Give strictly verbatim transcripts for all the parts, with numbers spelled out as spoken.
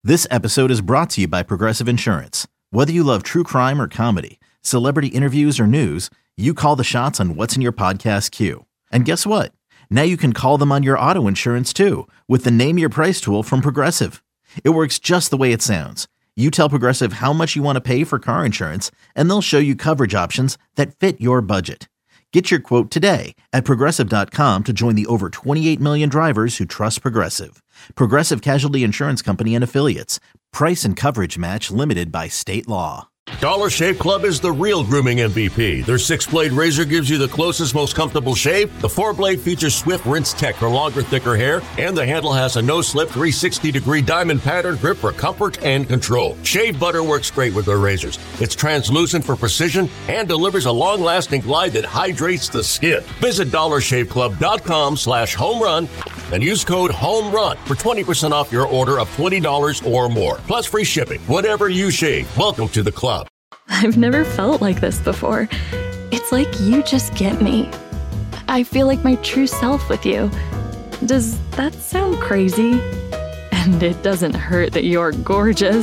This episode is brought to you by Progressive Insurance. Whether you love true crime or comedy, celebrity interviews or news, you call the shots on what's in your podcast queue. And guess what? Now you can call them on your auto insurance too with the Name Your Price tool from Progressive. It works just the way it sounds. You tell Progressive how much you want to pay for car insurance, and they'll show you coverage options that fit your budget. Get your quote today at Progressive dot com to join the over twenty-eight million drivers who trust Progressive. Progressive Casualty Insurance Company and Affiliates. Price and coverage match limited by state law. Dollar Shave Club is the real grooming M V P. Their six-blade razor gives you the closest, most comfortable shave. The four-blade features swift rinse tech for longer, thicker hair. And the handle has a no-slip three hundred sixty degree diamond pattern grip for comfort and control. Shave butter works great with their razors. It's translucent for precision and delivers a long-lasting glide that hydrates the skin. Visit dollar shave club dot com slash home run and use code HOMERUN for twenty percent off your order of twenty dollars or more. Plus free shipping. Whatever you shave, welcome to the club. I've never felt like this before. It's like you just get me. I feel like my true self with you. Does that sound crazy? And it doesn't hurt that you're gorgeous.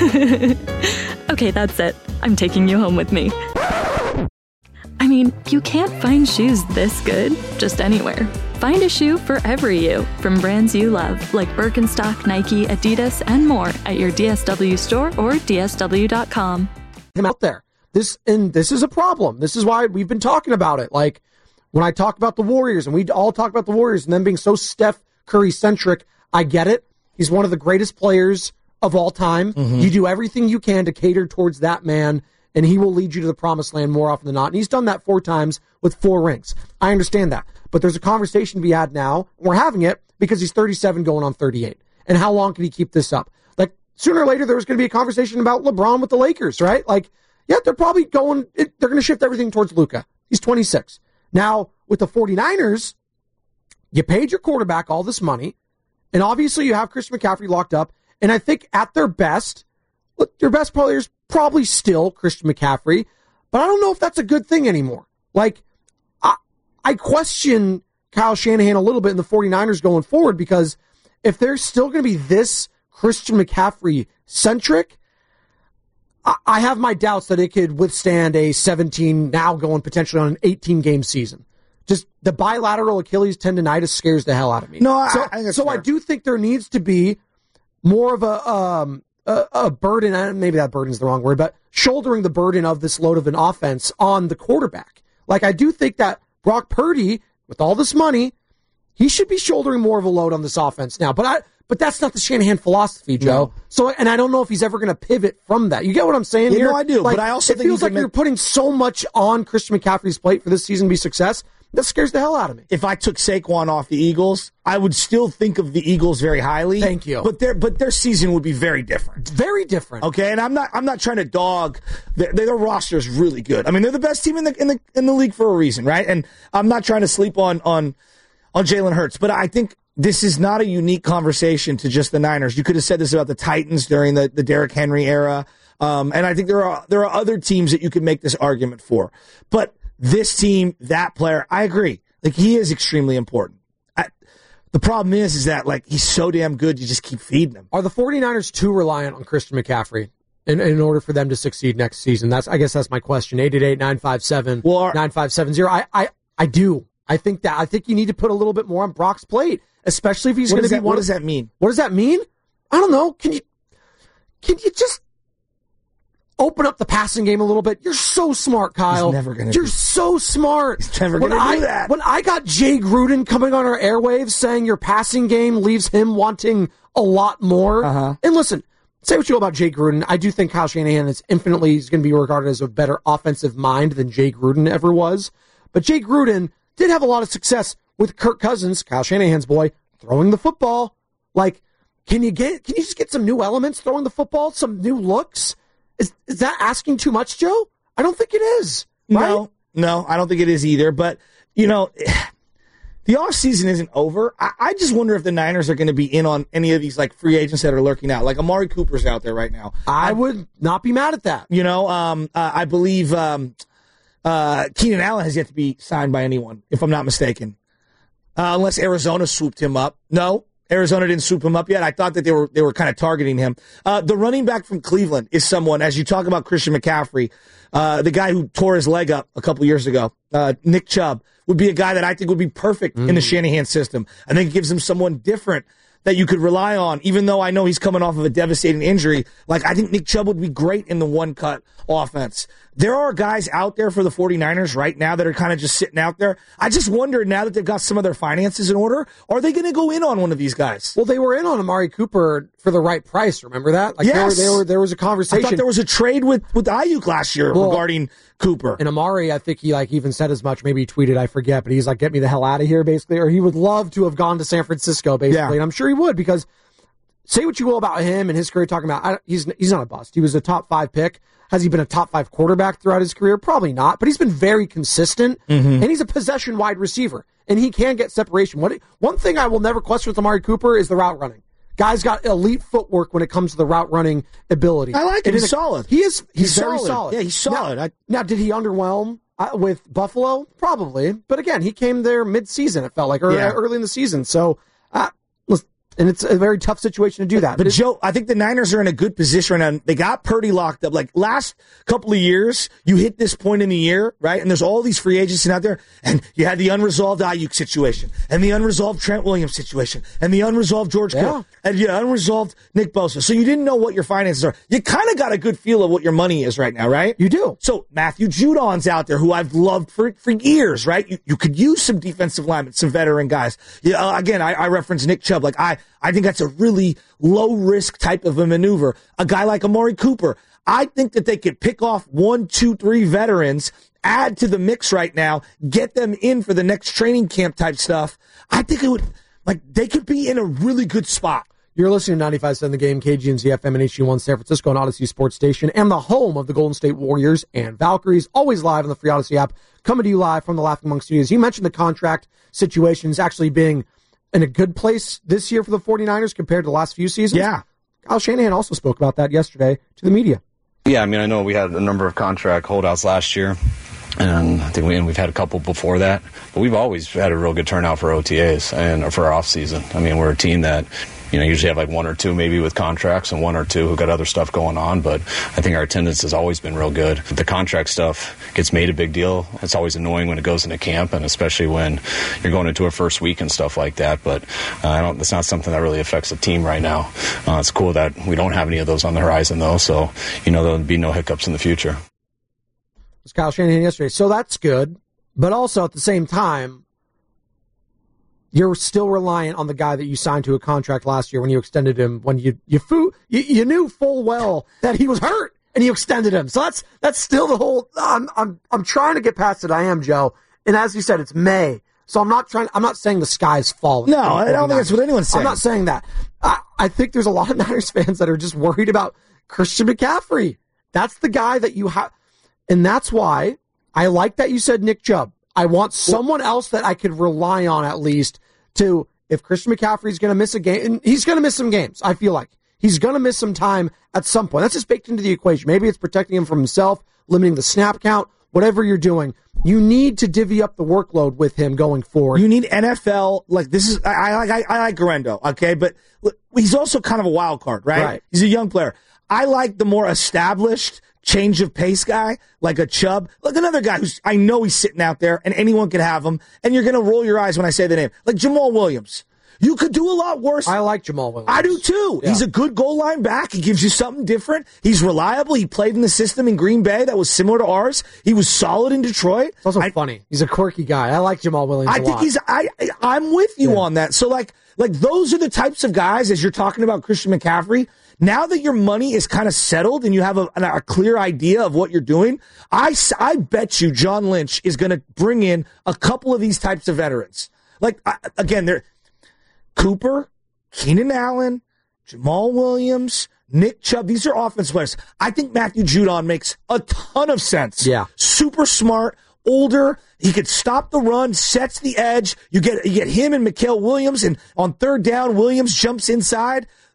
Okay, that's it. I'm taking you home with me. I mean, you can't find shoes this good just anywhere. Find a shoe for every you, from brands you love, like Birkenstock, Nike, Adidas, and more at your D S W store or D S W dot com. Him out there. This and this is a problem. This is why we've been talking about it. Like when I talk about the Warriors, and we all talk about the Warriors and them being so Steph Curry centric, I get it. He's one of the greatest players of all time. Mm-hmm. You do everything you can to cater towards that man, and he will lead you to the promised land more often than not. And he's done that four times with four rings. I understand that. But there's a conversation to be had now. And we're having it because he's thirty-seven going on thirty-eight. And how long can he keep this up? Like, sooner or later, there was going to be a conversation about LeBron with the Lakers, right? Like, yeah, they're probably going, they're going to shift everything towards Luka. He's twenty-six. Now, with the 49ers, you paid your quarterback all this money, and obviously you have Christian McCaffrey locked up, and I think at their best, look, your best player is probably still Christian McCaffrey, but I don't know if that's a good thing anymore. Like, I, I question Kyle Shanahan a little bit in the 49ers going forward, because if they're still going to be this Christian McCaffrey centric, I, I have my doubts that it could withstand a seventeen, now going potentially on an eighteen game season. Just the bilateral Achilles tendonitis scares the hell out of me. No, I, so, I, so I do think there needs to be more of a um a, a burden. Maybe that burden is the wrong word, but shouldering the burden of this load of an offense on the quarterback. Like, I do think that Brock Purdy, with all this money, he should be shouldering more of a load on this offense now. But I. But that's not the Shanahan philosophy, Joe. No. So, and I don't know if he's ever going to pivot from that. You get what I'm saying yeah, here? No, I do. Like, but I also it think feels like make... you're putting so much on Christian McCaffrey's plate for this season to be success. That scares the hell out of me. If I took Saquon off the Eagles, I would still think of the Eagles very highly. Thank you. But their but their season would be very different. Very different. Okay, and I'm not I'm not trying to dog their, their roster is really good. I mean, they're the best team in the in the in the league for a reason, right? And I'm not trying to sleep on on on Jalen Hurts, but I think this is not a unique conversation to just the Niners. You could have said this about the Titans during the, the Derrick Henry era. Um, and I think there are there are other teams that you could make this argument for. But this team, that player, I agree. Like, he is extremely important. I, the problem is, is that, like, he's so damn good, you just keep feeding him. Are the 49ers too reliant on Christian McCaffrey in, in order for them to succeed next season? That's I guess that's my question. eight eight eight, nine five seven, nine five seven zero. I, I, I do. I think that I think you need to put a little bit more on Brock's plate. Especially if he's going to be that, one. What does that mean? What does that mean? I don't know. Can you can you just open up the passing game a little bit? You're so smart, Kyle. He's never going to. You're so smart. He's never going to do that. When I got Jay Gruden coming on our airwaves saying your passing game leaves him wanting a lot more. Uh-huh. And listen, say what you will about Jay Gruden. I do think Kyle Shanahan is infinitely is going to be regarded as a better offensive mind than Jay Gruden ever was. But Jay Gruden did have a lot of success with Kirk Cousins, Kyle Shanahan's boy, throwing the football. Like, can you get? Can you just get some new elements throwing the football, some new looks? Is is that asking too much, Joe? I don't think it is. Right? No, no, I don't think it is either. But, you know, the offseason isn't over. I, I just wonder if the Niners are going to be in on any of these, like, free agents that are lurking out. Like, Amari Cooper's out there right now. I, I would not be mad at that. You know, um, uh, I believe um, uh, Keenan Allen has yet to be signed by anyone, if I'm not mistaken. Uh, unless Arizona swooped him up. No, Arizona didn't swoop him up yet. I thought that they were they were kind of targeting him. Uh, the running back from Cleveland is someone, as you talk about Christian McCaffrey, uh, the guy who tore his leg up a couple years ago, uh, Nick Chubb, would be a guy that I think would be perfect mm. in the Shanahan system. I think it gives him someone different that you could rely on, even though I know he's coming off of a devastating injury. Like, I think Nick Chubb would be great in the one-cut offense. There are guys out there for the 49ers right now that are kind of just sitting out there. I just wonder, now that they've got some of their finances in order, are they going to go in on one of these guys? Well, they were in on Amari Cooper for the right price. Remember that? Like, yes. They were, they were, there was a conversation. I thought there was a trade with, with Ayuk last year well, regarding Cooper. And Amari, I think he like even said as much. Maybe he tweeted, I forget, but he's like, get me the hell out of here, basically. Or he would love to have gone to San Francisco, basically. Yeah. And I'm sure he would, because say what you will about him and his career, talking about, I, he's he's not a bust. He was a top five pick. Has he been a top five quarterback throughout his career? Probably not, but he's been very consistent, mm-hmm. and he's a possession wide receiver, and he can get separation. What, one thing I will never question with Amari Cooper is the route running. Guy's got elite footwork when it comes to the route running ability. I like him. He's solid. He is. He's, he's very solid. solid. Yeah, he's solid. Now, I, now did he underwhelm uh, with Buffalo? Probably, but again, he came there mid-season. It felt like, or yeah. early in the season. So, uh, listen, and it's a very tough situation to do that. But, but Joe, I think the Niners are in a good position right now. They got Purdy locked up. Like last couple of years, you hit this point in the year, right? And there's all these free agents out there, and you had the unresolved Ayuk situation, and the unresolved Trent Williams situation, and the unresolved George Kittle, yeah. and the unresolved Nick Bosa. So you didn't know what your finances are. You kind of got a good feel of what your money is right now, right? You do. So Matthew Judon's out there, who I've loved for for years, right? You, you could use some defensive linemen, some veteran guys. Yeah, uh, again, I, I reference Nick Chubb. Like I, I think that's a really low risk type of a maneuver. A guy like Amari Cooper, I think that they could pick off one, two, three veterans, add to the mix right now, get them in for the next training camp type stuff. I think it would, like, they could be in a really good spot. You're listening to ninety-five point seven The Game, K G N Z F M and H G one San Francisco and Odyssey Sports Station, and the home of the Golden State Warriors and Valkyries, always live on the free Odyssey app, coming to you live from the Laughing Monk Studios. You mentioned the contract situations actually being in a good place this year for the 49ers compared to the last few seasons. Yeah. Kyle Shanahan also spoke about that yesterday to the media. Yeah, I mean, I know we had a number of contract holdouts last year, and I think we, and we've had a couple before that, but we've always had a real good turnout for O T As and for our off season. I mean, we're a team that, you know, usually have like one or two maybe with contracts and one or two who got other stuff going on, but I think our attendance has always been real good. The contract stuff gets made a big deal. It's always annoying when it goes into camp, and especially when you're going into a first week and stuff like that, but uh, I don't. It's not something that really affects the team right now. Uh, it's cool that we don't have any of those on the horizon, though, so, you know, there'll be no hiccups in the future. It was Kyle Shanahan yesterday, so that's good, but also at the same time, you're still reliant on the guy that you signed to a contract last year when you extended him, when you you, foo, you, you knew full well that he was hurt and you extended him. So that's that's still the whole. I'm I'm I'm trying to get past it. I am, Joe. And as you said, it's May, so I'm not trying. I'm not saying the sky's falling. No, I don't think that's what anyone's saying. I'm not saying that. I, I think there's a lot of Niners fans that are just worried about Christian McCaffrey. That's the guy that you have, and that's why I like that you said Nick Chubb. I want someone else that I could rely on at least to, if Christian McCaffrey's going to miss a game, and he's going to miss some games, I feel like. He's going to miss some time at some point. That's just baked into the equation. Maybe it's protecting him from himself, limiting the snap count, whatever you're doing. You need to divvy up the workload with him going forward. You need N F L, like this is, I like I, I like Garendo, okay? But he's also kind of a wild card, right? Right. He's a young player. I like the more established, change of pace guy, like a Chubb, like another guy who's, I know he's sitting out there and anyone could have him, and you're going to roll your eyes when I say the name, like Jamal Williams. You could do a lot worse. I like Jamal Williams. I do too. Yeah. He's a good goal line back. He gives you something different. He's reliable. He played in the system in Green Bay that was similar to ours. He was solid in Detroit. It's also I, funny. He's a quirky guy. I like Jamal Williams I a think lot. he's, I, I'm with you yeah. on that. So like, like those are the types of guys, as you're talking about Christian McCaffrey, now that your money is kind of settled and you have a, a clear idea of what you're doing, I, I bet you John Lynch is going to bring in a couple of these types of veterans. Like, I, again, they're Cooper, Keenan Allen, Jamal Williams, Nick Chubb. These are offense players. I think Matthew Judon makes a ton of sense. Yeah. Super smart, older. He could stop the run, sets the edge. You get, you get him and Mikael Williams, and on third down, Williams jumps inside.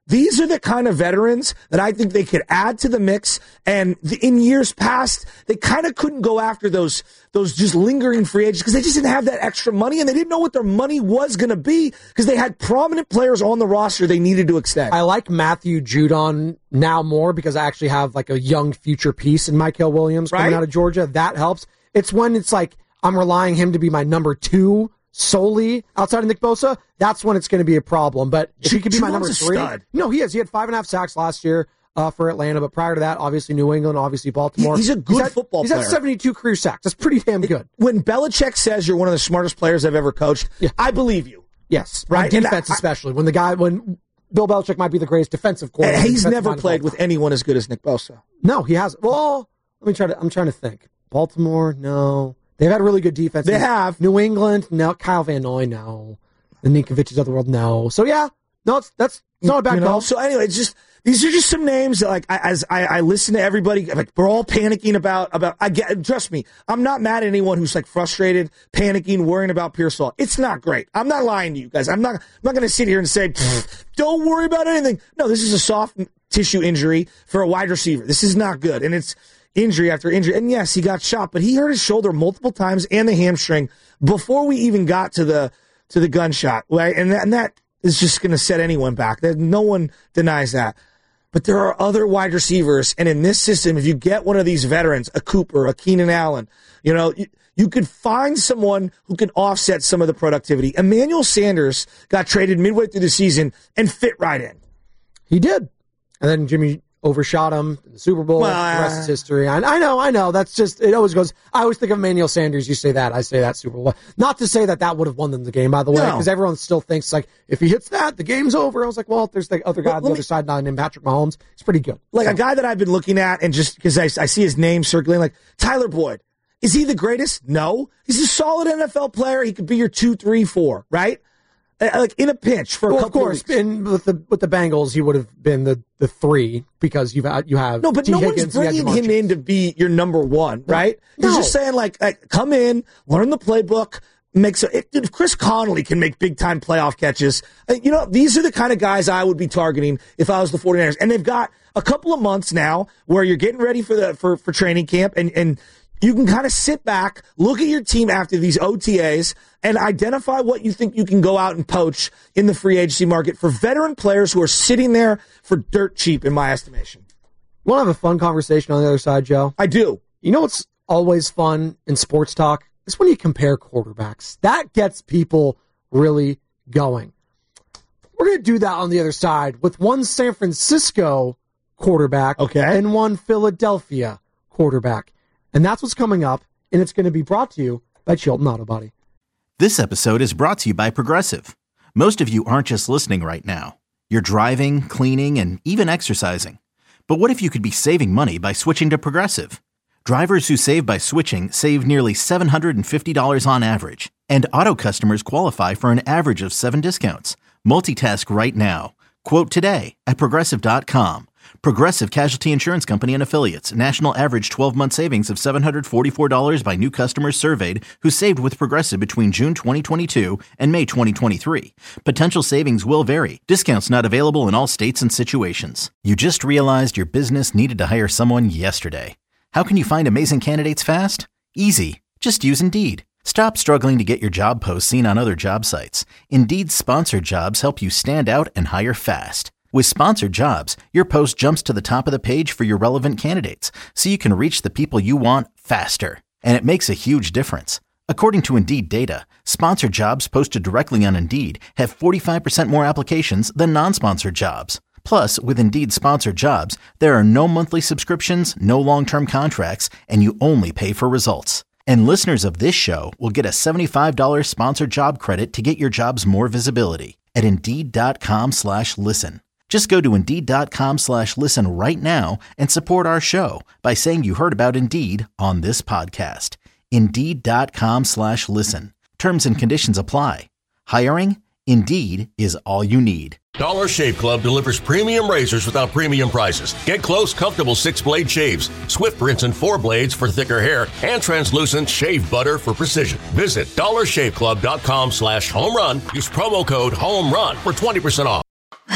These are the kind of veterans that I think they could add to the mix. And the, in years past, they kind of couldn't go after those those just lingering free agents because they just didn't have that extra money and they didn't know what their money was going to be because they had prominent players on the roster they needed to extend. I like Matthew Judon now more because I actually have like a young future piece in Mykel Williams coming right? out of Georgia. That helps. It's when it's like I'm relying him to be my number two solely outside of Nick Bosa, that's when it's going to be a problem. But if he could be my number three. Stud. No, he is. He had five and a half sacks last year uh, for Atlanta, but prior to that, obviously New England, obviously Baltimore. He's a good he's had, football he's player. He's had seventy-two career sacks. That's pretty damn good. When Belichick says you're one of the smartest players I've ever coached, yeah. I believe you. Yes, right. On defense, I, especially when the guy when Bill Belichick might be the greatest defensive coordinator. He's never played with anyone as good as Nick Bosa. No, he hasn't. Well, let me try to. I'm trying to think. Baltimore, no. They've had really good defense. They have. New England, no. Kyle Van Noy, no. The Ninkoviches of the world, no. So, yeah. No, it's, that's it's not a bad you know? call. So, anyway, it's just, these are just some names that, like, I, as I, I listen to everybody, like, we're all panicking about, about, I get, trust me, I'm not mad at anyone who's, like, frustrated, panicking, worrying about Pearsall. It's not great. I'm not lying to you guys. I'm not, I'm not going to sit here and say, don't worry about anything. No, this is a soft tissue injury for a wide receiver. This is not good. And it's, injury after injury. And yes, he got shot, but he hurt his shoulder multiple times and the hamstring before we even got to the to the gunshot. Right? And that, and that is just going to set anyone back. That no one denies that. But there are other wide receivers, and in this system, if you get one of these veterans, a Cooper, a Keenan Allen, you know, you, you could find someone who can offset some of the productivity. Emmanuel Sanders got traded midway through the season and fit right in. He did. And then Jimmy overshot him in the Super Bowl. Well, the rest is history. I, I know, I know. That's just, it always goes, I always think of Emmanuel Sanders. You say that, I say that Super Bowl. Not to say that that would have won them the game, by the way, because no. everyone still thinks, like, if he hits that, the game's over. I was like, well, if there's the other guy well, on the me, other side not named Patrick Mahomes, it's pretty good. Like so. a guy that I've been looking at, and just because I, I see his name circulating, like Tyler Boyd. Is he the greatest? No. He's a solid N F L player. He could be your two, three, four, right? Like in a pinch for well, a couple of course, of weeks. In, with the with the Bengals, he would have been the, the three because you've you have no, but T. no Higgins, one's bringing him in to be your number one, right? No. He's just saying like, like, come in, learn the playbook, make so. If, if Chris Connolly can make big time playoff catches, you know, these are the kind of guys I would be targeting if I was the 49ers. And they've got a couple of months now where you're getting ready for the for for training camp, and and. You can kind of sit back, look at your team after these O T As, and identify what you think you can go out and poach in the free agency market for veteran players who are sitting there for dirt cheap, in my estimation. You want to have a fun conversation on the other side, Joe? I do. You know what's always fun in sports talk? It's when you compare quarterbacks. That gets people really going. We're going to do that on the other side with one San Francisco quarterback okay. and one Philadelphia quarterback. And that's what's coming up, and it's going to be brought to you by Chilton Auto Body. This episode is brought to you by Progressive. Most of you aren't just listening right now. You're driving, cleaning, and even exercising. But what if you could be saving money by switching to Progressive? Drivers who save by switching save nearly seven hundred fifty dollars on average. And auto customers qualify for an average of seven discounts. Multitask right now. Quote today at Progressive dot com. Progressive Casualty Insurance Company and Affiliates. National average twelve-month savings of seven hundred forty-four dollars by new customers surveyed who saved with Progressive between June twenty twenty-two and May twenty twenty-three. Potential savings will vary. Discounts not available in all states and situations. You just realized your business needed to hire someone yesterday. How can you find amazing candidates fast? Easy. Just use Indeed. Stop struggling to get your job posts seen on other job sites. Indeed's sponsored jobs help you stand out and hire fast. With sponsored jobs, your post jumps to the top of the page for your relevant candidates, so you can reach the people you want faster. And it makes a huge difference. According to Indeed data, sponsored jobs posted directly on Indeed have forty-five percent more applications than non-sponsored jobs. Plus, with Indeed sponsored jobs, there are no monthly subscriptions, no long-term contracts, and you only pay for results. And listeners of this show will get a seventy-five dollars sponsored job credit to get your jobs more visibility at Indeed.com slash listen. Just go to Indeed.com slash listen right now and support our show by saying you heard about Indeed on this podcast. Indeed.com slash listen. Terms and conditions apply. Hiring? Indeed is all you need. Dollar Shave Club delivers premium razors without premium prices. Get close, comfortable six-blade shaves, swift rinse and four blades for thicker hair, and translucent shave butter for precision. Visit dollar shave club dot com slash home run. Use promo code HOME RUN for twenty percent off.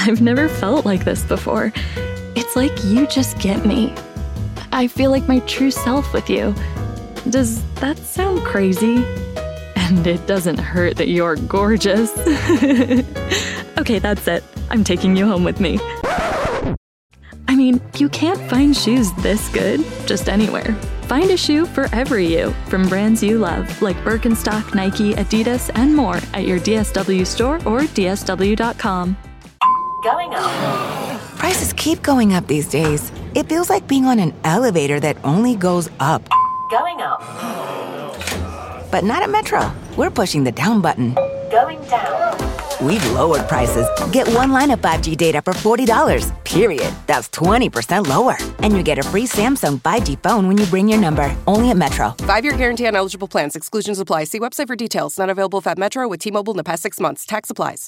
I've never felt like this before. It's like you just get me. I feel like my true self with you. Does that sound crazy? And it doesn't hurt that you're gorgeous. Okay, that's it. I'm taking you home with me. I mean, you can't find shoes this good just anywhere. Find a shoe for every you from brands you love, like Birkenstock, Nike, Adidas, and more at your D S W store or D S W dot com. Going up. Prices keep going up these days. It feels like being on an elevator that only goes up. Going up. But not at Metro. We're pushing the down button. Going down. We've lowered prices. Get one line of five G data for forty dollars, period. That's twenty percent lower. And you get a free Samsung five G phone when you bring your number. Only at Metro. Five-year guarantee on eligible plans. Exclusions apply. See website for details. Not available at Metro with T-Mobile in the past six months. Tax applies.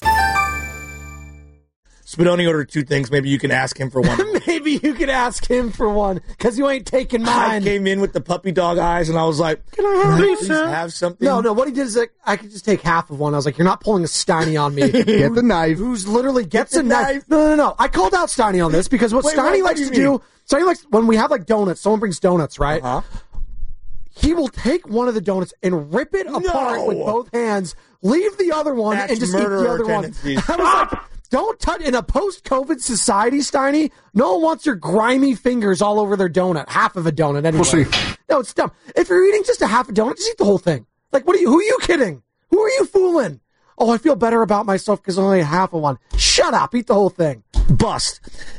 Spadoni ordered two things. Maybe you can ask him for one. Maybe you could ask him for one, because you ain't taking mine. I came in with the puppy dog eyes, and I was like, can I have, please have something? No, no, what he did is like, I could just take half of one. I was like, you're not pulling a Steiny on me. Get the knife. Who's literally gets Get a the knife. knife. No, no, no. I called out Steiny on this, because what Wait, Steiny what- what likes do to you do, mean? Steiny likes, when we have like donuts, someone brings donuts, right? Huh? He will take one of the donuts and rip it apart No. with both hands, leave the other one, That's and just eat the murderer other one. tendencies. I was like, don't touch, in a post-COVID society, Steiny, no one wants your grimy fingers all over their donut, half of a donut anyway. We'll see. No, it's dumb. If you're eating just a half a donut, just eat the whole thing. Like, what are you, who are you kidding? Who are you fooling? Oh, I feel better about myself because I only ate half of one. Shut up, eat the whole thing. Bust.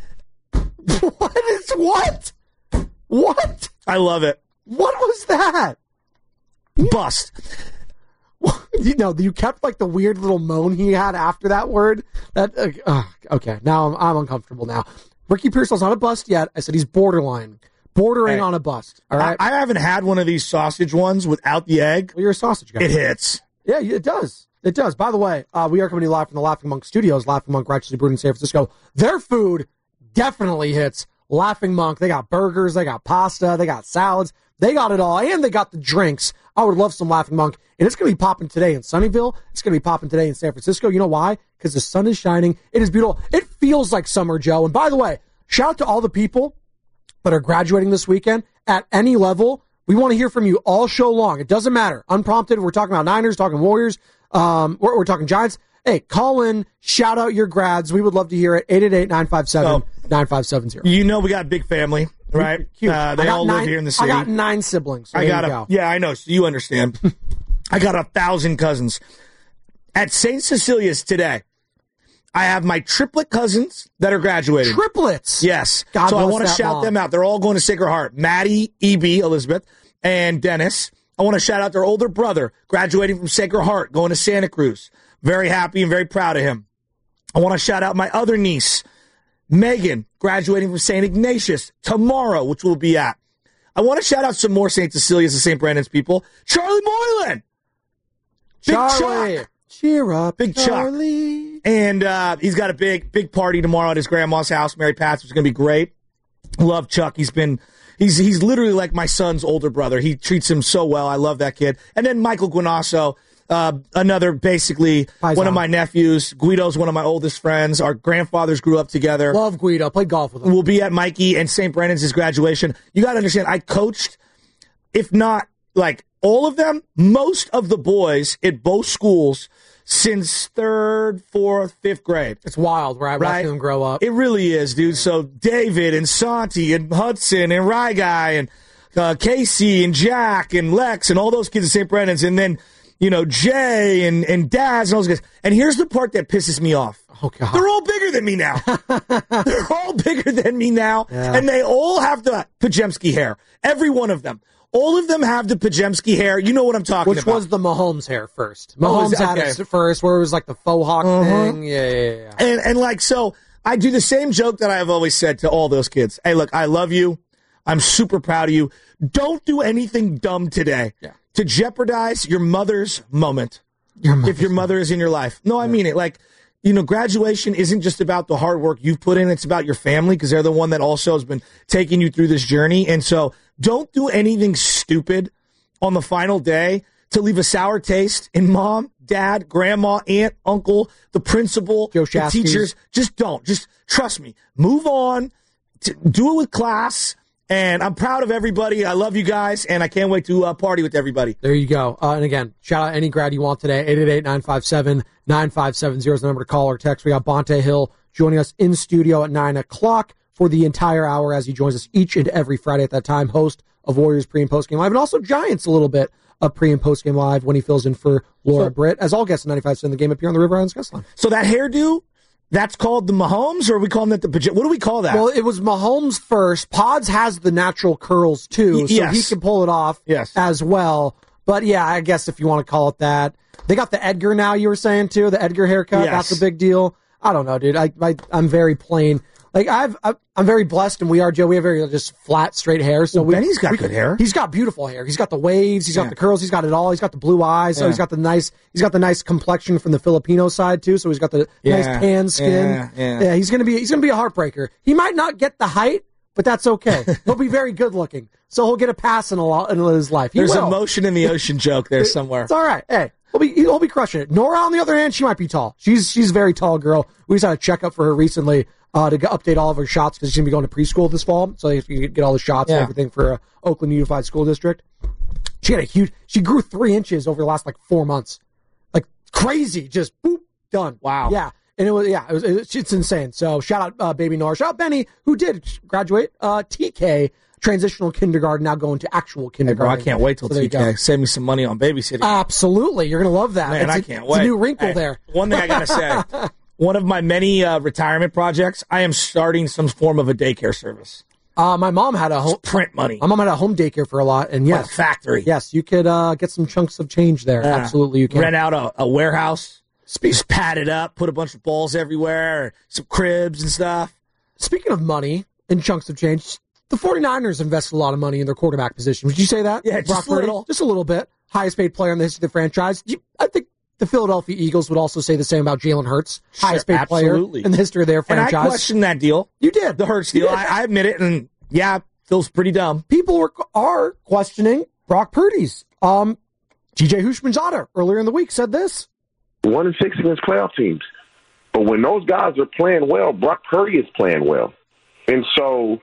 What is, what? What? I love it. What was that? Bust. You know, you kept like the weird little moan he had after that word. That uh, uh, okay, now I'm, I'm uncomfortable now. Ricky Pearsall's not a bust yet. I said he's borderline, bordering Hey, on a bust. All right, I, I haven't had one of these sausage ones without the egg. well, you're a sausage guy. It hits. Yeah, it does. It does. By the way, uh, we are coming to you live from the Laughing Monk Studios. Laughing Monk, Righteously Brewed in San Francisco. Their food definitely hits. Laughing Monk. They got burgers. They got pasta. They got salads. They got it all, and they got the drinks. I would love some Laughing Monk, and it's going to be popping today in Sunnyvale. It's going to be popping today in San Francisco. You know why? Because the sun is shining. It is beautiful. It feels like summer, Joe. And by the way, shout out to all the people that are graduating this weekend at any level. We want to hear from you all show long. It doesn't matter. Unprompted. We're talking about Niners, talking Warriors. Um, we're, we're talking Giants. Hey, call in, shout out your grads. We would love to hear it. eight eight eight, nine five seven, nine five seven zero. You know we got a big family, right? Huge. Uh, I they got all nine, live here in the city. I got nine siblings. So I there got you a, go. yeah, I know. So you understand. I got a thousand cousins. At Saint Cecilia's today, I have my triplet cousins that are graduating. Triplets. Yes. God so I bless want to that shout mom. them out. They're all going to Sacred Heart. Maddie, E B, Elizabeth, and Dennis. I want to shout out their older brother, graduating from Sacred Heart, going to Santa Cruz. Very happy and very proud of him. I want to shout out my other niece, Megan, graduating from Saint Ignatius tomorrow, which we'll be at. I want to shout out some more Saint Cecilia's and Saint Brandon's people. Charlie Moylan. Big Charlie. Chuck. Cheer up, Big Chuck. Charlie. And uh, he's got a big, big party tomorrow at his grandma's house. Mary Pat's, which is going to be great. Love Chuck. He's been, he's he's literally like my son's older brother. He treats him so well. I love that kid. And then Michael Guinasso, uh, another basically Paisan. one of my nephews. Guido's one of my oldest friends. Our grandfathers grew up together. Love Guido. Played golf with him. We'll be at Mikey and Saint Brandon's graduation. You got to understand, I coached, if not like all of them, most of the boys at both schools since third, fourth, fifth grade. It's wild, right? Right? Watching them grow up. It really is, dude. So David and Santi and Hudson and Rye Guy and uh, Casey and Jack and Lex and all those kids at Saint Brandon's, and then, you know, Jay and, and Daz and all those guys. And here's the part that pisses me off. Oh, God. They're all bigger than me now. They're all bigger than me now. Yeah. And they all have the Pajemski hair. Every one of them. All of them have the Pajemski hair. You know what I'm talking Which about. was the Mahomes hair first. Oh, Mahomes is- had okay. it first, where it was like the faux hawk Uh-huh. thing. Yeah, yeah, yeah. And, and like, so I do the same joke that I've always said to all those kids. Hey, look, I love you. I'm super proud of you. Don't do anything dumb today Yeah. to jeopardize your mother's moment. Your if your mother is in your life. No, I mean it. Like, you know, graduation isn't just about the hard work you've put in. It's about your family, because they're the one that also has been taking you through this journey. And so don't do anything stupid on the final day to leave a sour taste in mom, dad, grandma, aunt, uncle, the principal, Joe the Shasky's. teachers. Just don't. Just trust me. Move on. T- do it with class. And I'm proud of everybody. I love you guys, and I can't wait to uh, party with everybody. There you go. Uh, and again, shout out any grad you want today. eight eight eight, nine five seven, nine five seven zero is the number to call or text. We got Bonte Hill joining us in studio at nine o'clock for the entire hour as he joins us each and every Friday at that time, host of Warriors pre- and post-game live, and also Giants a little bit of pre- and post-game live when he fills in for Laura So- Britt, as all guests in ninety-five percent of the game appear on the River Islands guest line. So that hairdo, that's called the Mahomes, or are we calling it the paja- What do we call that? Well, it was Mahomes first. Pods has the natural curls, too, Y- so yes. he can pull it off Yes. as well. But, yeah, I guess if you want to call it that. They got the Edgar now, you were saying, too, the Edgar haircut. Yes. That's a big deal. I don't know, dude. I, I, I'm very plain. Like, I've, I, I'm very blessed, and we are, Joe. We have very just flat, straight hair. So Well, we, Benny's got we- good hair. He's got beautiful hair. He's got the waves. He's got Yeah. the curls. He's got it all. He's got the blue eyes. So Yeah. he's got the nice. He's got the nice complexion from the Filipino side too. So he's got the Yeah. nice tan skin. Yeah, yeah. He's gonna be. He's gonna be a heartbreaker. He might not get the height, but that's okay. He'll be very good looking. So he'll get a pass in a lot in his life. He There's will. a motion in the ocean joke there somewhere. It's all right. Hey, he'll be he'll be crushing it. Nora, on the other hand, she might be tall. She's she's a very tall girl. We just had a checkup for her recently uh, to g- update all of her shots because she's gonna be going to preschool this fall. So you can get all the shots and Yeah. everything for uh, Oakland Unified School District. She had a huge. She grew three inches over the last like four months, like crazy. Just boop, done. Wow. Yeah. And it was, yeah, it was, it's, it's insane. So shout out, uh, baby Nora. Shout out Benny, who did graduate, uh, T K, transitional kindergarten, now going to actual Hey, bro, kindergarten. I can't wait till So there you T K. go. Save me some money on babysitting. Absolutely. You're going to love that. Man, it's I a, can't it's wait. a new wrinkle Hey, there. One thing I gotta say, one of my many uh, retirement projects, I am starting some form of a daycare service. Uh, my mom had a home, Print money. my mom had a home daycare for a lot. And Like yes, a factory. yes, you could, uh, get some chunks of change there. Yeah. Absolutely. You can. Rent out a, a warehouse, just pad it up, put a bunch of balls everywhere, some cribs and stuff. Speaking of money and chunks of change, the 49ers invested a lot of money in their quarterback position. Would you say that? Yeah, just Brock a Purdy? little. Just a little bit. Highest paid player in the history of the franchise. You, I think the Philadelphia Eagles would also say the same about Jalen Hurts. Sure, Highest paid absolutely. player in the history of their And I franchise. questioned that deal. You did. The Hurts You deal. did. I, I admit it, and yeah, feels pretty dumb. People were, are questioning Brock Purdy's. Um, T J Houshmandzadeh earlier in the week said this. One and six against playoff teams. But when those guys are playing well, Brock Purdy is playing well. And so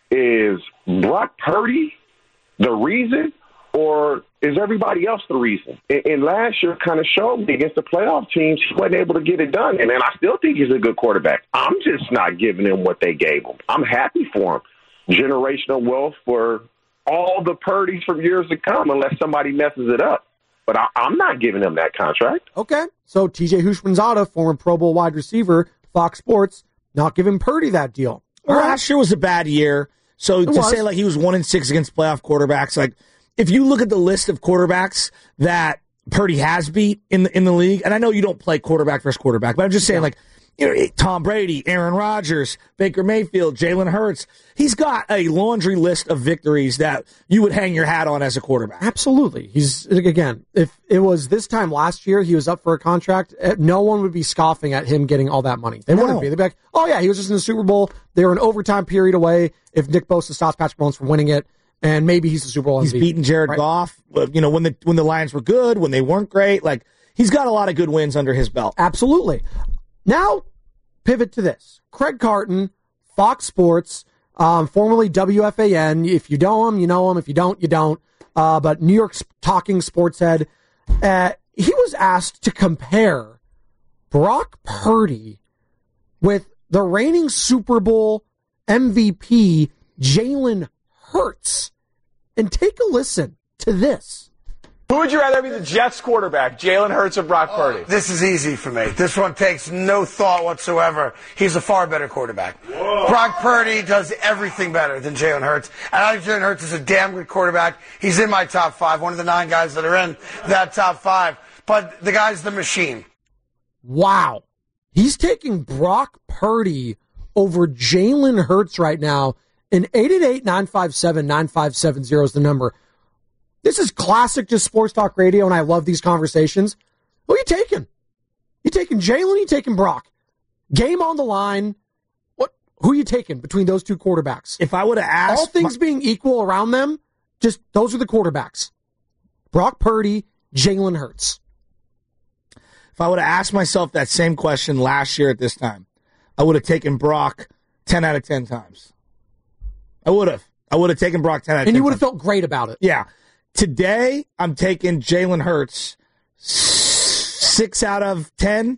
is Brock Purdy the reason, or is everybody else the reason? And, and last year kind of showed me against the playoff teams, he wasn't able to get it done. And, and I still think he's a good quarterback. I'm just not giving him what they gave him. I'm happy for him. Generational wealth for all the Purdys from years to come unless somebody messes it up. But I, I'm not giving him that contract. Okay. So T J Houshmandzadeh, former Pro Bowl wide receiver, Fox Sports, not giving Purdy that deal. Well, All right. last year was a bad year. So to was. say like he was one and six against playoff quarterbacks, like if you look at the list of quarterbacks that Purdy has beat in the in the league, and I know you don't play quarterback versus quarterback, but I'm just saying like you know Tom Brady, Aaron Rodgers, Baker Mayfield, Jalen Hurts, he's got a laundry list of victories that you would hang your hat on as a quarterback. Absolutely. He's, again, if it was this time last year, he was up for a contract, eh, no one would be scoffing at him getting all that money. They No. wouldn't be. They'd be like, oh, yeah, he was just in the Super Bowl. They were an overtime period away if Nick Bosa stops Patrick Mahomes from winning it, and maybe he's the Super Bowl M V P. He's beaten Jared Right. Goff, uh, you know, when the when the Lions were good, when they weren't great. Like he's got a lot of good wins under his belt. Absolutely. Now, pivot to this. Craig Carton, Fox Sports, um, formerly W F A N. If you know him, you know him. If you don't, you don't. Uh, but New York talking sports head. Uh, he was asked to compare Brock Purdy with the reigning Super Bowl M V P Jalen Hurts. And take a listen to this. Who would you rather be the Jets quarterback, Jalen Hurts or Brock Purdy? This is easy for me. This one takes no thought whatsoever. He's a far better quarterback. Whoa. Brock Purdy does everything better than Jalen Hurts. And I think Jalen Hurts is a damn good quarterback. He's in my top five, one of the nine guys that are in that top five. But the guy's the machine. Wow. He's taking Brock Purdy over Jalen Hurts right now. And eight eight eight, nine five seven, nine five seven zero is the number. This is classic just sports talk radio, and I love these conversations. Who are you taking? You taking Jalen? You taking Brock? Game on the line. What? Who are you taking between those two quarterbacks? If I would have asked, all things my- being equal around them, just those are the quarterbacks. Brock Purdy Jalen Hurts? If I would have asked myself that same question last year at this time, I would have taken Brock ten out of ten times. I would have. I would have taken Brock ten out of ten And you would have times. felt great about it. Yeah. Today, I'm taking Jalen Hurts six out of ten,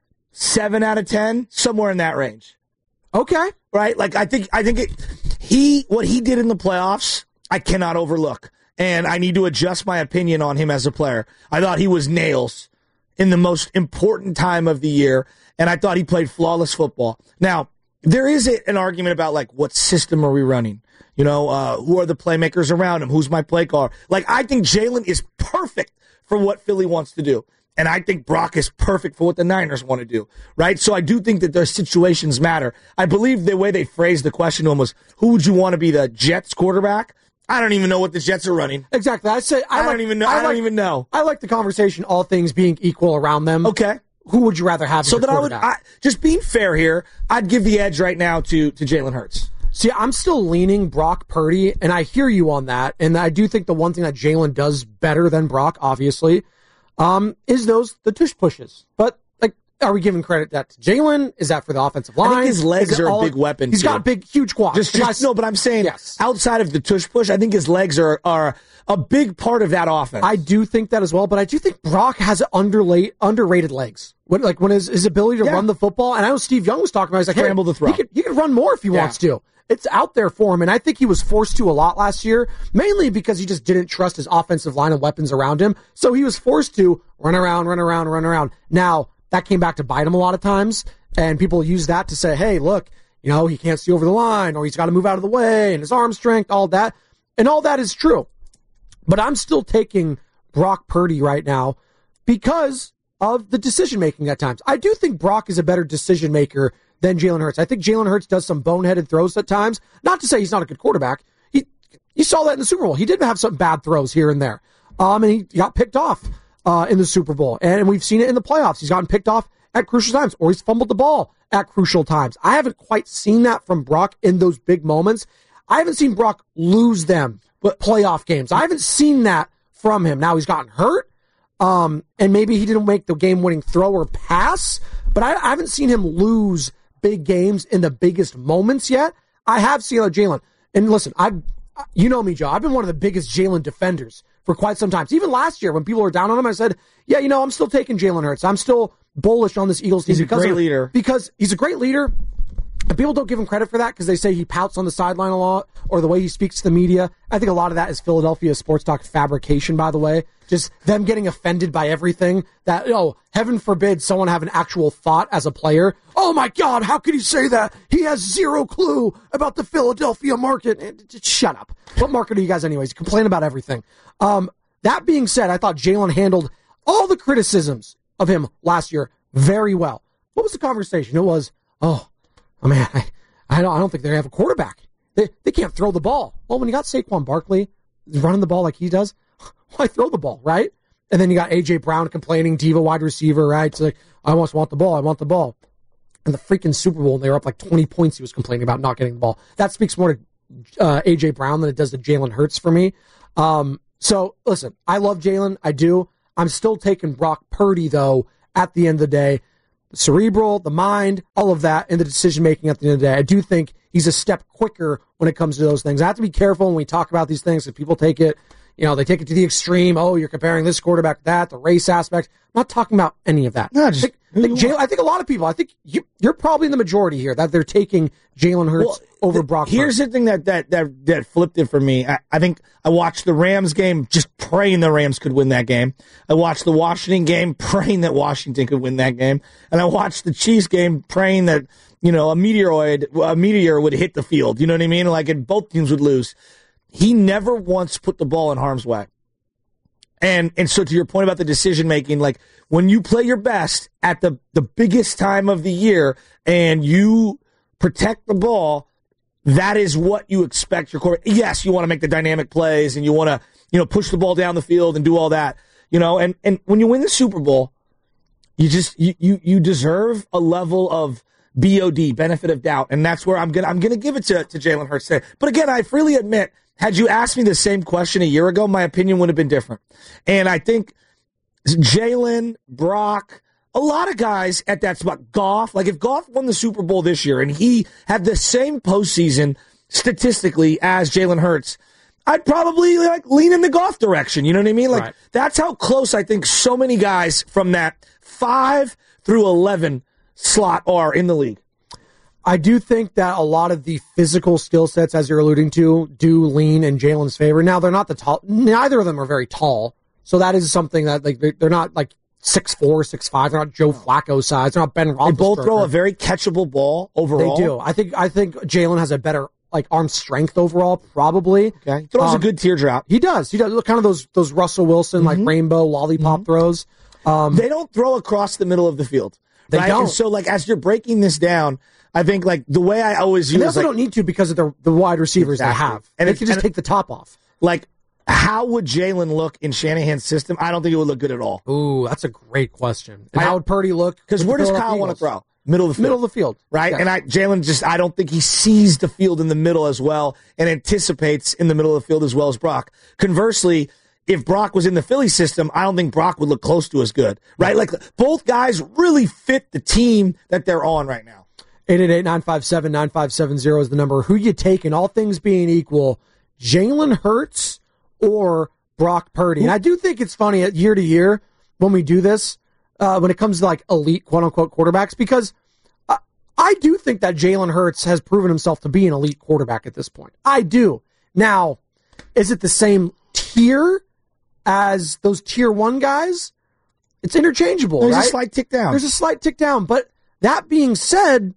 seven out of ten, somewhere in that range. Okay. Right? Like, I think, I think it, he, what he did in the playoffs, I cannot overlook. And I need to adjust my opinion on him as a player. I thought he was nails in the most important time of the year, and I thought he played flawless football. Now, there is a, an argument about, like, what system are we running? You know, uh, who are the playmakers around him? Who's my play caller? Like, I think Jalen is perfect for what Philly wants to do. And I think Brock is perfect for what the Niners want to do, right? So I do think that their situations matter. I believe the way they phrased the question to him was, who would you want to be, the Jets quarterback? I don't even know what the Jets are running. Exactly. I say I, I like, don't even know. I, I don't like, even know. I like the conversation, all things being equal around them. Okay. Who would you rather have? So as that your I would, quarterback? I, just being fair here, I'd give the edge right now to, to Jalen Hurts. See, I'm still leaning Brock Purdy, and I hear you on that. And I do think the one thing that Jalen does better than Brock, obviously, um, is those the tush pushes. But like, are we giving credit that to Jalen? Is that for the offensive line? I think his legs are all, a big weapon. He's too. got big, huge quads. Just, just no, but I'm saying yes. outside of the tush push, I think his legs are are a big part of that offense. I do think that as well, but I do think Brock has underlay, underrated legs. When, like when his, his ability to yeah. run the football, and I know Steve Young was talking about, he's like, Scramble hey, the throw. He could, he could run more if he yeah. wants to. It's out there for him, and I think he was forced to a lot last year, mainly because he just didn't trust his offensive line and weapons around him. So he was forced to run around, run around, run around. Now, that came back to bite him a lot of times, and people use that to say, hey, look, you know, he can't see over the line, or he's got to move out of the way, and his arm strength, all that. And all that is true. But I'm still taking Brock Purdy right now because of the decision-making at times. I do think Brock is a better decision-maker than Jalen Hurts. I think Jalen Hurts does some boneheaded throws at times. Not to say he's not a good quarterback. He, you saw that in the Super Bowl. He did have some bad throws here and there. Um, and he got picked off uh, in the Super Bowl. And we've seen it in the playoffs. He's gotten picked off at crucial times, or he's fumbled the ball at crucial times. I haven't quite seen that from Brock in those big moments. I haven't seen Brock lose them, but playoff games. I haven't seen that from him. Now he's gotten hurt. Um, and maybe he didn't make the game-winning throw or pass, but I, I haven't seen him lose big games in the biggest moments yet. I have seen Jalen. And listen, I, you know me, Joe. I've been one of the biggest Jalen defenders for quite some time. Even last year when people were down on him, I said, yeah, you know, I'm still taking Jalen Hurts. I'm still bullish on this Eagles team. He's a because great of, leader. Because he's a great leader. And people don't give him credit for that because they say he pouts on the sideline a lot or the way he speaks to the media. I think a lot of that is Philadelphia sports talk fabrication, by the way. Just them getting offended by everything. That, oh, heaven forbid someone have an actual thought as a player. Oh, my God, how could he say that? He has zero clue about the Philadelphia market. Just shut up. What market are you guys anyways? You complain about everything. Um, that being said, I thought Jalen handled all the criticisms of him last year very well. What was the conversation? It was, oh, Oh, man, I, I, don't, I don't think they have a quarterback. They they can't throw the ball. Well, when you got Saquon Barkley running the ball like he does, why throw the ball, right? And then you got A J. Brown complaining, diva wide receiver, right? It's like, I just want the ball, I want the ball. And the freaking Super Bowl, and they were up like twenty points, he was complaining about not getting the ball. That speaks more to uh, A J. Brown than it does to Jalen Hurts for me. Um, so, listen, I love Jalen, I do. I'm still taking Brock Purdy, though, at the end of the day. The cerebral, the mind, all of that, and the decision-making at the end of the day. I do think he's a step quicker when it comes to those things. I have to be careful when we talk about these things. If people take it, you know, they take it to the extreme. Oh, you're comparing this quarterback to that, the race aspect. I'm not talking about any of that. No, just, I, think, think Jalen, I think a lot of people, I think you, you're probably in the majority here, that they're taking Jalen Hurts well, over the, Brock Here's Purdy. the thing that, that, that, that flipped it for me. I, I think I watched the Rams game just praying the Rams could win that game. I watched the Washington game praying that Washington could win that game. And I watched the Chiefs game praying that, you know, a meteoroid, a meteor would hit the field. You know what I mean? Like, and both teams would lose. He never once put the ball in harm's way. And and so to your point about the decision making, like when you play your best at the, the biggest time of the year and you protect the ball, that is what you expect your quarterback. Yes, you want to make the dynamic plays and you want to, you know, push the ball down the field and do all that. You know, and, and when you win the Super Bowl, you just you you, you deserve a level of B O D, benefit of doubt, and that's where I'm gonna I'm gonna give it to, to Jalen Hurts today. But again, I freely admit, had you asked me the same question a year ago, my opinion would have been different. And I think Jalen, Brock, a lot of guys at that spot. Goff, like if Goff won the Super Bowl this year and he had the same postseason statistically as Jalen Hurts, I'd probably like lean in the Goff direction. You know what I mean? Like right. That's how close I think so many guys from that five through eleven slot are in the league. I do think that a lot of the physical skill sets, as you're alluding to, do lean in Jalen's favor. Now, they're not the tall. Neither of them are very tall. So that is something that like they're not like six four, six five. They're not Joe Flacco size. They're not Ben Roethlisberger. They both throw a very catchable ball overall. They do. I think I think Jalen has a better like arm strength overall, probably. Okay. Throws um, a good teardrop. He does. He does. Kind of those those Russell Wilson, mm-hmm. like rainbow lollipop mm-hmm. throws. Um, they don't throw across the middle of the field. They right? don't. And so, like, as you're breaking this down, I think, like, the way I always use... And they also like, don't need to because of the, the wide receivers exactly. they have. And they it, can just and take the top off. Like, how would Jalen look in Shanahan's system? I don't think it would look good at all. Ooh, that's a great question. And I, how would Purdy look? Because where does Kyle want to throw? Middle of the field. Middle of the field. Right? Yes. And I Jalen just, I don't think he sees the field in the middle as well and anticipates in the middle of the field as well as Brock. Conversely, if Brock was in the Philly system, I don't think Brock would look close to as good, right? Like, both guys really fit the team that they're on right now. eight eight eight, nine five seven, nine five seven zero is the number. Who you take, and all things being equal, Jalen Hurts or Brock Purdy? And I do think it's funny year to year when we do this, uh, when it comes to like elite quote-unquote quarterbacks, because I, I do think that Jalen Hurts has proven himself to be an elite quarterback at this point. I do. Now, is it the same tier as those tier one guys? It's interchangeable, There's right? a slight tick down. There's a slight tick down. But that being said,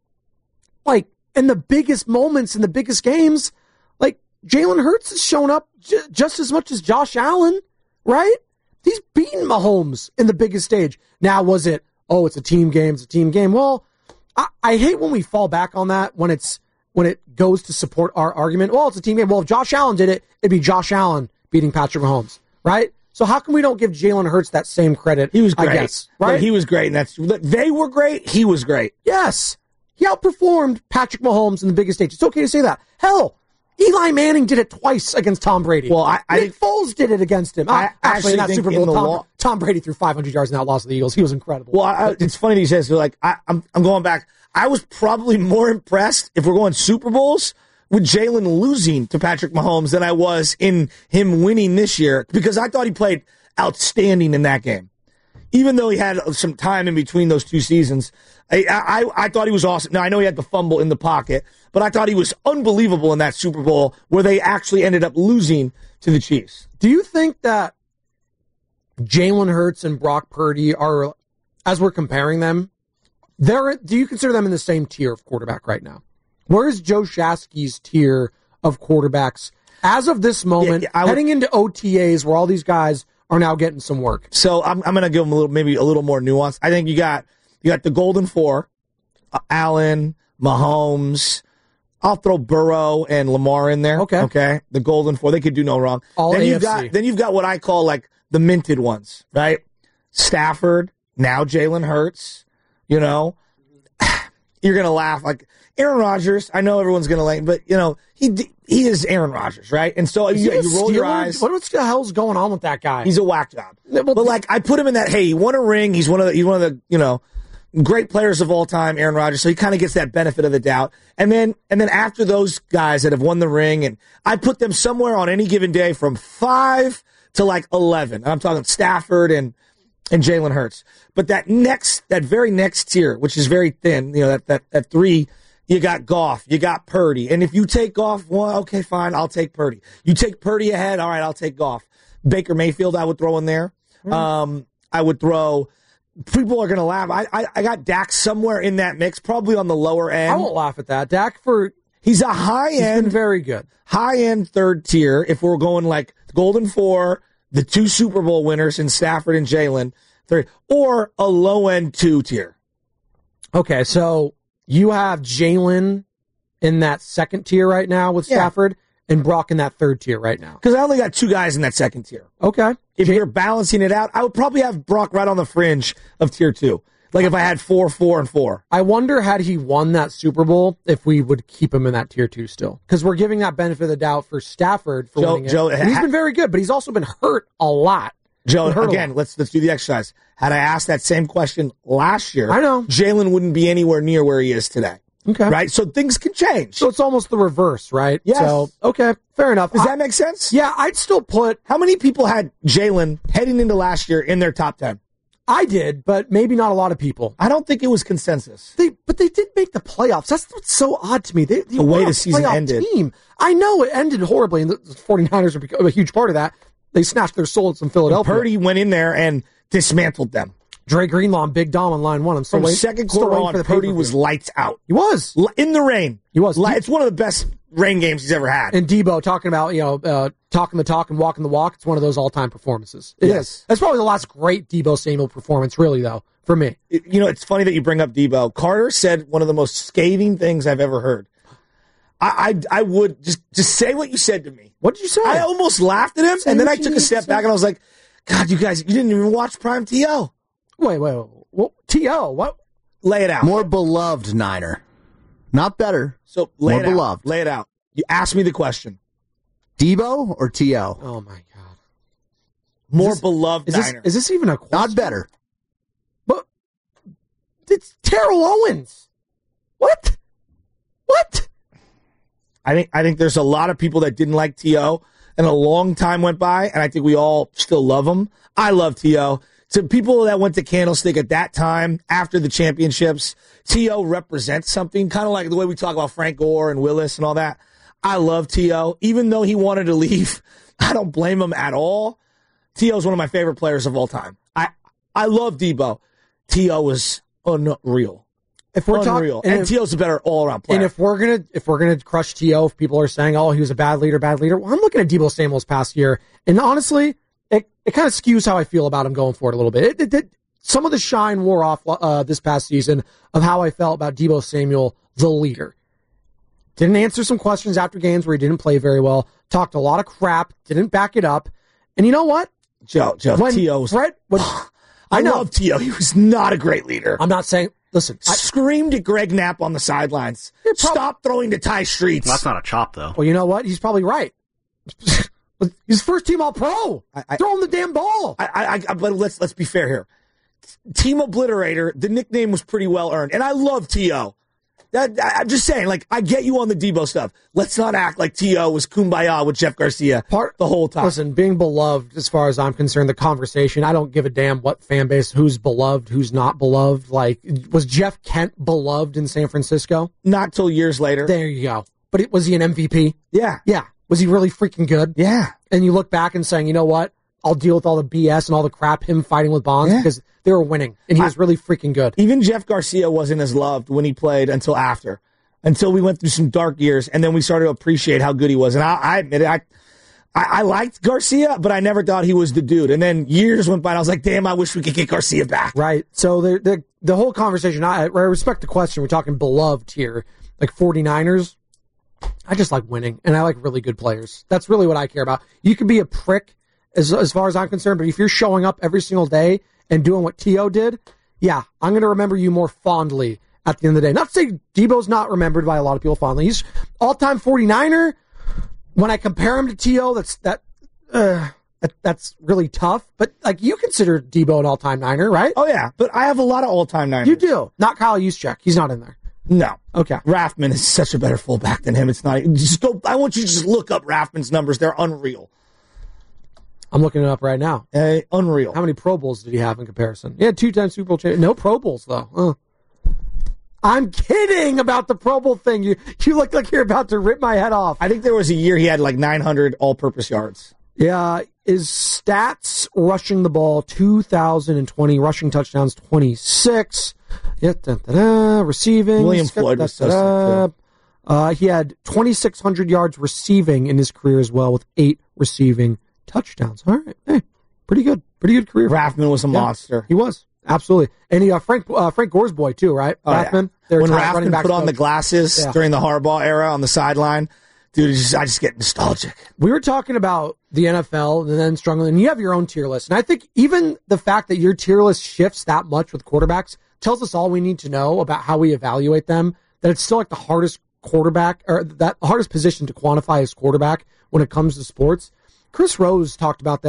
like in the biggest moments, in the biggest games, like Jalen Hurts has shown up j- just as much as Josh Allen, right? He's beaten Mahomes in the biggest stage. Now, was it, oh, it's a team game, it's a team game? Well, I, I hate when we fall back on that when it's when it goes to support our argument. Well, it's a team game. Well, if Josh Allen did it, it'd be Josh Allen beating Patrick Mahomes. Right? So how come we don't give Jalen Hurts that same credit? He was great. I guess, right? Yeah, he was great. And that's they were great. He was great. Yes. He outperformed Patrick Mahomes in the biggest stage. It's okay to say that. Hell, Eli Manning did it twice against Tom Brady. Well, I, I Nick Foles did it against him. I actually, actually in that think Super in Bowl, the Tom, law- Tom Brady threw five hundred yards in that loss to the Eagles. He was incredible. Well, I, it's funny that you say this. Like, I, I'm, I'm going back. I was probably more impressed if we're going Super Bowls with Jalen losing to Patrick Mahomes than I was in him winning this year, because I thought he played outstanding in that game. Even though he had some time in between those two seasons, I, I, I thought he was awesome. Now, I know he had the fumble in the pocket, but I thought he was unbelievable in that Super Bowl where they actually ended up losing to the Chiefs. Do you think that Jalen Hurts and Brock Purdy are, as we're comparing them, they're, do you consider them in the same tier of quarterback right now? Where is Joe Shasky's tier of quarterbacks as of this moment, yeah, yeah, would, heading into O T As where all these guys are now getting some work? So I'm, I'm going to give them a little, maybe a little more nuance. I think you got you got the Golden Four, uh, Allen, Mahomes. I'll throw Burrow and Lamar in there. Okay, okay. The Golden Four, they could do no wrong. All then A F C. you've got then you've got what I call like the minted ones, right? Stafford, now Jalen Hurts. You know, you're gonna laugh like Aaron Rodgers. I know everyone's gonna like, but you know he he is Aaron Rodgers, right? And so you, you roll your eyes. What the hell's going on with that guy? He's a whack job. But like I put him in that. Hey, he won a ring. He's one of the he's one of the you know great players of all time, Aaron Rodgers. So he kind of gets that benefit of the doubt. And then and then after those guys that have won the ring, and I put them somewhere on any given day from five to like eleven. I'm talking Stafford and. And Jalen Hurts. But that next, that very next tier, which is very thin, you know, that, that, that three, you got Goff, you got Purdy. And if you take Goff, well, okay, fine, I'll take Purdy. You take Purdy ahead, all right, I'll take Goff. Baker Mayfield, I would throw in there. Mm. Um, I would throw, people are going to laugh. I, I, I got Dak somewhere in that mix, probably on the lower end. I won't laugh at that. Dak for, he's a high end, very good. High end third tier. If we're going like Golden Four, the two Super Bowl winners in Stafford and Jalen, or a low-end two tier. Okay, so you have Jalen in that second tier right now with Stafford, yeah. and Brock in that third tier right now. Because I only got two guys in that second tier. Okay. If J- you're balancing it out, I would probably have Brock right on the fringe of tier two. Like if I had four, four, and four. I wonder, had he won that Super Bowl, if we would keep him in that tier two still. Because we're giving that benefit of the doubt for Stafford for Joe, winning it. Joe, and he's been very good, but he's also been hurt a lot. Joe, again, let's let's do the exercise. Had I asked that same question last year, I know Jalen wouldn't be anywhere near where he is today. Okay. Right? So things can change. So it's almost the reverse, right? Yes. So, okay, fair enough. Does I, that make sense? Yeah, I'd still put... How many people had Jalen heading into last year in their top ten? I did, but maybe not a lot of people. I don't think it was consensus. They, But they did make the playoffs. That's what's so odd to me. They, they the way were the a season playoff ended. Team. I know it ended horribly, and the 49ers are a huge part of that. They snatched their souls in Philadelphia. And Purdy went in there and dismantled them. Dre Greenlaw and Big Dom on line one. I'm still From waiting, second still quarter waiting on, for the Purdy pay-per-view. was lights out. He was. In the rain. He was. It's one of the best rain games he's ever had. And Debo talking about, you know, uh, talking the talk and walking the walk. It's one of those all-time performances. It Yes. is. That's probably the last great Debo Samuel performance, really, though, for me. You know, it's funny that you bring up Debo. Carter said one of the most scathing things I've ever heard. I, I, I would just, just say what you said to me. What did you say? I almost laughed at him, Say and then what I you took a need step to back say. and I was like, God, you guys, you didn't even watch Prime T O. Wait, wait, wait. What? T O, what? Lay it out. More beloved Niner. Not better. So lay More it out. beloved. Lay it out. You ask me the question. Debo or T O? Oh, my God. More Is this- beloved Is this, Niner. is this even a question? Not better. But it's Terrell Owens. What? What? I think I think there's a lot of people that didn't like T O, and a long time went by, and I think we all still love him. I love T O. To people that went to Candlestick at that time, after the championships, T O represents something, kind of like the way we talk about Frank Gore and Willis and all that. I love T O. Even though he wanted to leave, I don't blame him at all. T O is one of my favorite players of all time. I I love Debo. T O was unreal. If we're Unreal. talking, And T O's a better all-around player. And if we're gonna if we're gonna crush T O, if people are saying, "Oh, he was a bad leader, bad leader," well, I'm looking at Debo Samuel's past year, and honestly, it it kind of skews how I feel about him going forward a little bit. It, it, it, some of the shine wore off uh, this past season of how I felt about Debo Samuel, the leader. Didn't answer some questions after games where he didn't play very well. Talked a lot of crap. Didn't back it up. And you know what, Joe, Joe, when T O's. Fred, when, I, I know love T O. He was not a great leader. I'm not saying. Listen, I, Screamed at Greg Knapp on the sidelines. prob- Stop throwing to Ty Streets. That's not a chop, though. well, you know what? He's probably right. He's first team All Pro. I- I- Throw him the damn ball. I, I, I, but let's let's be fair here. Team Obliterator, the nickname was pretty well earned, and I love T O. That I, I'm just saying, like, I get you on the Debo stuff. Let's not act like T O was kumbaya with Jeff Garcia Part the whole time. Listen, being beloved, as far as I'm concerned, the conversation, I don't give a damn what fan base, who's beloved, who's not beloved. Like, was Jeff Kent beloved in San Francisco? Not till years later. There you go. But it, was he an M V P? Yeah. Yeah. Was he really freaking good? Yeah. And you look back and saying, you know what? I'll deal with all the B S and all the crap, him fighting with Bonds, Yeah. because they were winning, and he was really freaking good. Even Jeff Garcia wasn't as loved when he played until after. Until we went through some dark years, and then we started to appreciate how good he was. And I, I admit it, I, I, I liked Garcia, but I never thought he was the dude. And then years went by, and I was like, damn, I wish we could get Garcia back. Right. So the the, the whole conversation, I, I respect the question. We're talking beloved here, like 49ers. I just like winning, and I like really good players. That's really what I care about. You can be a prick as as far as I'm concerned, but if you're showing up every single day and doing what T O did, yeah, I'm going to remember you more fondly at the end of the day. Not to say Debo's not remembered by a lot of people fondly. He's all-time 49er. When I compare him to T O, that's that, uh, that that's really tough. But like, you consider Debo an all-time Niner, right? Oh, yeah, but I have a lot of all-time Niners. You do. Not Kyle Juszczyk. He's not in there. No. Okay. Raffman is such a better fullback than him. It's not. Just go. I want you to just look up Raffman's numbers. They're unreal. I'm looking it up right now. Uh, unreal. How many Pro Bowls did he have in comparison? Yeah, two-time Super Bowl champion. No Pro Bowls, though. Uh. I'm kidding about the Pro Bowl thing. You you look like you're about to rip my head off. I think there was a year he had like nine hundred all-purpose yards. Yeah, his stats rushing the ball, two thousand twenty. Rushing touchdowns, twenty-six. Yeah, da, da, da, receiving. William Floyd was so sick, too. Uh, he had twenty-six hundred yards receiving in his career as well, with eight receiving touchdowns. All right. Hey, pretty good. Pretty good career. Raffman was a Yeah, monster. He was. Absolutely. And he, uh, Frank uh, Frank Gore's boy, too, right? Oh, yeah. Rathman. They were When top running Raffman backs put on coach. the glasses Yeah. during the Harbaugh era on the sideline, dude, it's just, I just get nostalgic. We were talking about the N F L and then struggling, and you have your own tier list. And I think even the fact that your tier list shifts that much with quarterbacks tells us all we need to know about how we evaluate them, that it's still like the hardest quarterback, or that hardest position to quantify as quarterback when it comes to sports. Chris Rose talked about that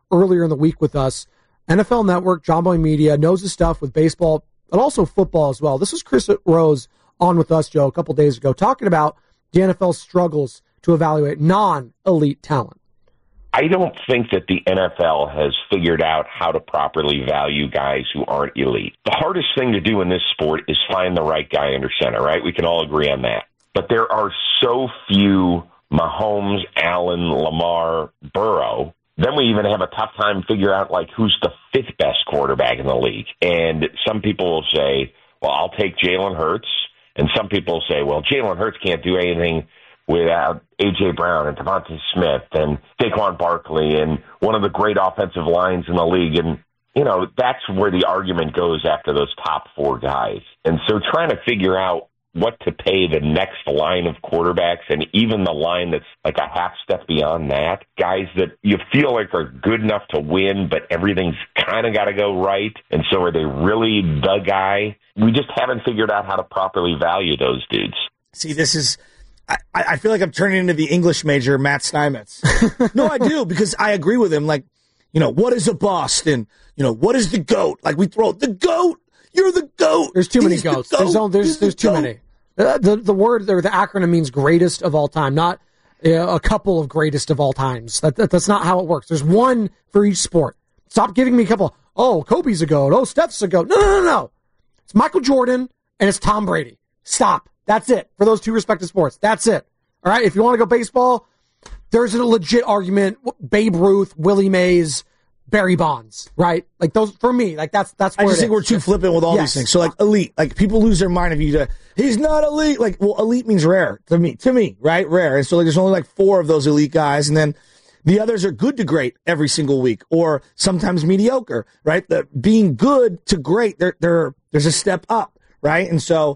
earlier in the week with us. N F L Network, John Boy Media, knows his stuff with baseball, but also football as well. This was Chris Rose on with us, Joe, a couple days ago, talking about the N F L struggles to evaluate non-elite talent. I don't think that the N F L has figured out how to properly value guys who aren't elite. The hardest thing to do in this sport is find the right guy under center, right? We can all agree on that. But there are so few Mahomes, Allen, Lamar, Burrow. Then we even have a tough time figure out, like, who's the fifth best quarterback in the league. And some people will say, well, I'll take Jalen Hurts. And some people will say, well, Jalen Hurts can't do anything without A J. Brown and Devontae Smith and Saquon Barkley and one of the great offensive lines in the league. And, you know, that's where the argument goes after those top four guys. And so trying to figure out what to pay the next line of quarterbacks and even the line that's like a half step beyond that, guys that you feel like are good enough to win, but everything's kind of got to go right. And so are they really the guy? We just haven't figured out how to properly value those dudes. See, this is, I, I feel like I'm turning into the English major, Matt Steinmetz. No, I do, because I agree with him. Like, you know, what is a bust? And, you know, what is the GOAT? Like, we throw the GOAT. You're the GOAT. There's too many He's goats. The There's, goat. no, there's, there's the too goat. many. Uh, the the word or the acronym means greatest of all time, not uh, a couple of greatest of all times. That, that that's not how it works. There's one for each sport. Stop giving me a couple. Oh, Kobe's a GOAT. Oh, Steph's a GOAT. No, no, no, no. It's Michael Jordan and it's Tom Brady. Stop. That's it for those two respective sports. That's it. All right. If you want to go baseball, there's a legit argument. Babe Ruth, Willie Mays, Barry Bonds, right? Like those for me, like that's that's I where just it think is. we're too flippant with all Yes. these things. So like elite, like people lose their mind if you say, he's not elite. Like, well, elite means rare to me, to me, right? Rare. And so like there's only like four of those elite guys, and then the others are good to great every single week, or sometimes mediocre, right? The being good to great, there there there's a step up, right? And so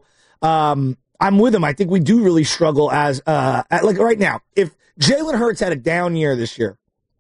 um I'm with him. I think we do really struggle as uh at, like right now. If Jalen Hurts had a down year this year,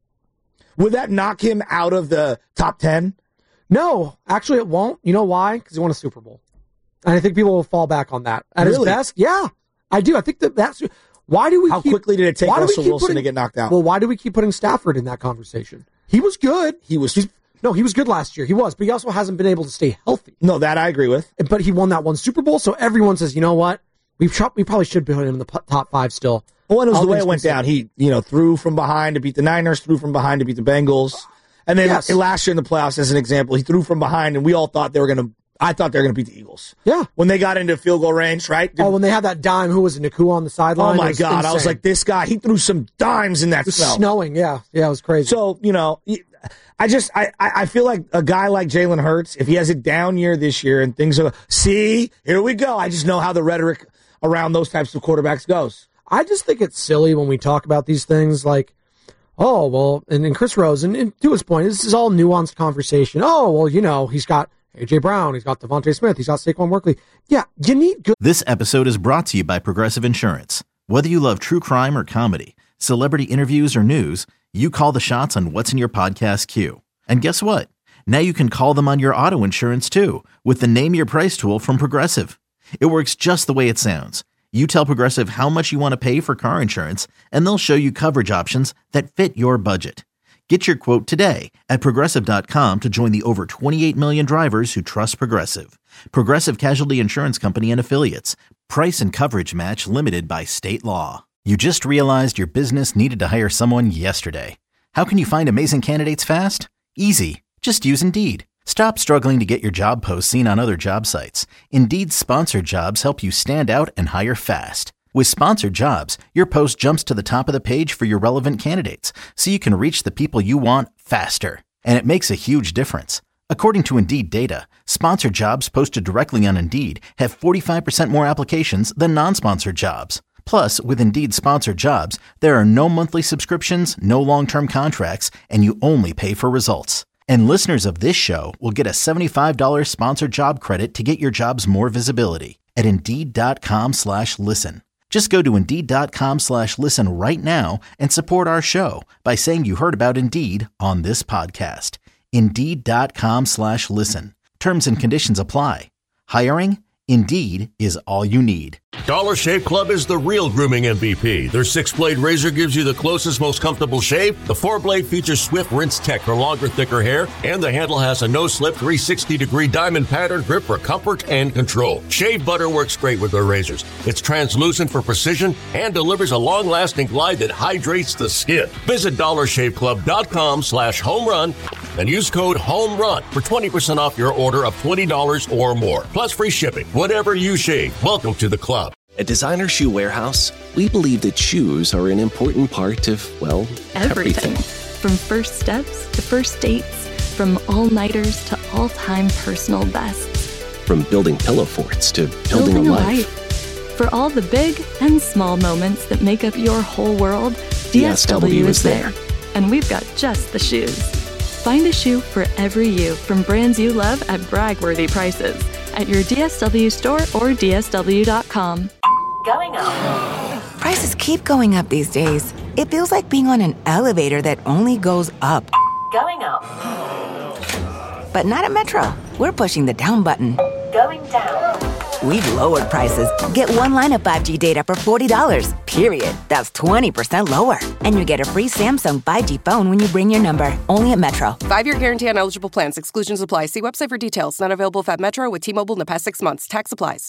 would that knock him out of the top ten? No, actually it won't. You know why? Because he won a Super Bowl. And I think people will fall back on that. At Really? his best, yeah. I do. I think that that's... Why do we How keep, quickly did it take why do we Russell keep Wilson putting- to get knocked out? Well, why do we keep putting Stafford in that conversation? He was good. He was... He's, no, he was good last year. He was. But he also hasn't been able to stay healthy. No, that I agree with. But he won that one Super Bowl, so everyone says, you know what? We we probably should put him in the p- top five still. Well, and it was All the way things it went considered. down. He, you know, threw from behind to beat the Niners, threw from behind to beat the Bengals. And then Yes. last year in the playoffs, as an example, he threw from behind, and we all thought they were going to, I thought they were going to beat the Eagles. Yeah. When they got into field goal range, right? Oh, when they had that dime, who was it, Nakua on the sideline? Oh, my It was God. I was insane. like, this guy, he threw some dimes in that It was spell. snowing, yeah. Yeah, it was crazy. So, you know, I just, I, I feel like a guy like Jalen Hurts, if he has a down year this year and things are, see, here we go. I just know how the rhetoric around those types of quarterbacks goes. I just think it's silly when we talk about these things like, oh, well, and, and Chris Rose, and, and to his point, this is all nuanced conversation. Oh, well, you know, he's got A J. Brown, he's got Devontae Smith, he's got Saquon Barkley. Yeah, you need good. This episode is brought to you by Progressive Insurance. Whether you love true crime or comedy, celebrity interviews or news, you call the shots on what's in your podcast queue. And guess what? Now you can call them on your auto insurance too with the Name Your Price tool from Progressive. It works just the way it sounds. You tell Progressive how much you want to pay for car insurance, and they'll show you coverage options that fit your budget. Get your quote today at Progressive dot com to join the over twenty-eight million drivers who trust Progressive. Progressive Casualty Insurance Company and Affiliates. Price and coverage match limited by state law. You just realized your business needed to hire someone yesterday. How can you find amazing candidates fast? Easy. Just use Indeed. Stop struggling to get your job posts seen on other job sites. Indeed's sponsored jobs help you stand out and hire fast. With sponsored jobs, your post jumps to the top of the page for your relevant candidates, so you can reach the people you want faster. And it makes a huge difference. According to Indeed data, sponsored jobs posted directly on Indeed have forty-five percent more applications than non-sponsored jobs. Plus, with Indeed sponsored jobs, there are no monthly subscriptions, no long-term contracts, and you only pay for results. And listeners of this show will get a seventy-five dollars sponsored job credit to get your jobs more visibility at Indeed.com slash listen. Just go to Indeed.com slash listen right now and support our show by saying you heard about Indeed on this podcast. Indeed.com slash listen. Terms and conditions apply. Hiring? Indeed is all you need. Dollar Shave Club is the real grooming M V P. Their six-blade razor gives you the closest, most comfortable shave. The four-blade features Swift Rinse Tech for longer, thicker hair. And the handle has a no-slip three sixty degree diamond pattern grip for comfort and control. Shave butter works great with their razors. It's translucent for precision and delivers a long-lasting glide that hydrates the skin. Visit dollar shave club dot com slash home run and use code HOMERUN for twenty percent off your order of twenty dollars or more. Plus free shipping. Whatever you shave, welcome to the club. At Designer Shoe Warehouse, we believe that shoes are an important part of, well, everything. Everything. From first steps to first dates, from all-nighters to all-time personal bests. From building pillow forts to building, Building a a life. life. For all the big and small moments that make up your whole world, D S W is there. And we've got just the shoes. Find a shoe for every you from brands you love at brag-worthy prices at your D S W store or D S W dot com. Going up. Prices keep going up these days. It feels like being on an elevator that only goes up. Going up. But not at Metro. We're pushing the down button. Going down. We've lowered prices. Get one line of five G data for forty dollars, period. That's twenty percent lower. And you get a free Samsung five G phone when you bring your number. Only at Metro. Five-year guarantee on eligible plans. Exclusions apply. See website for details. Not available if at Metro with T-Mobile in the past six months. Tax applies.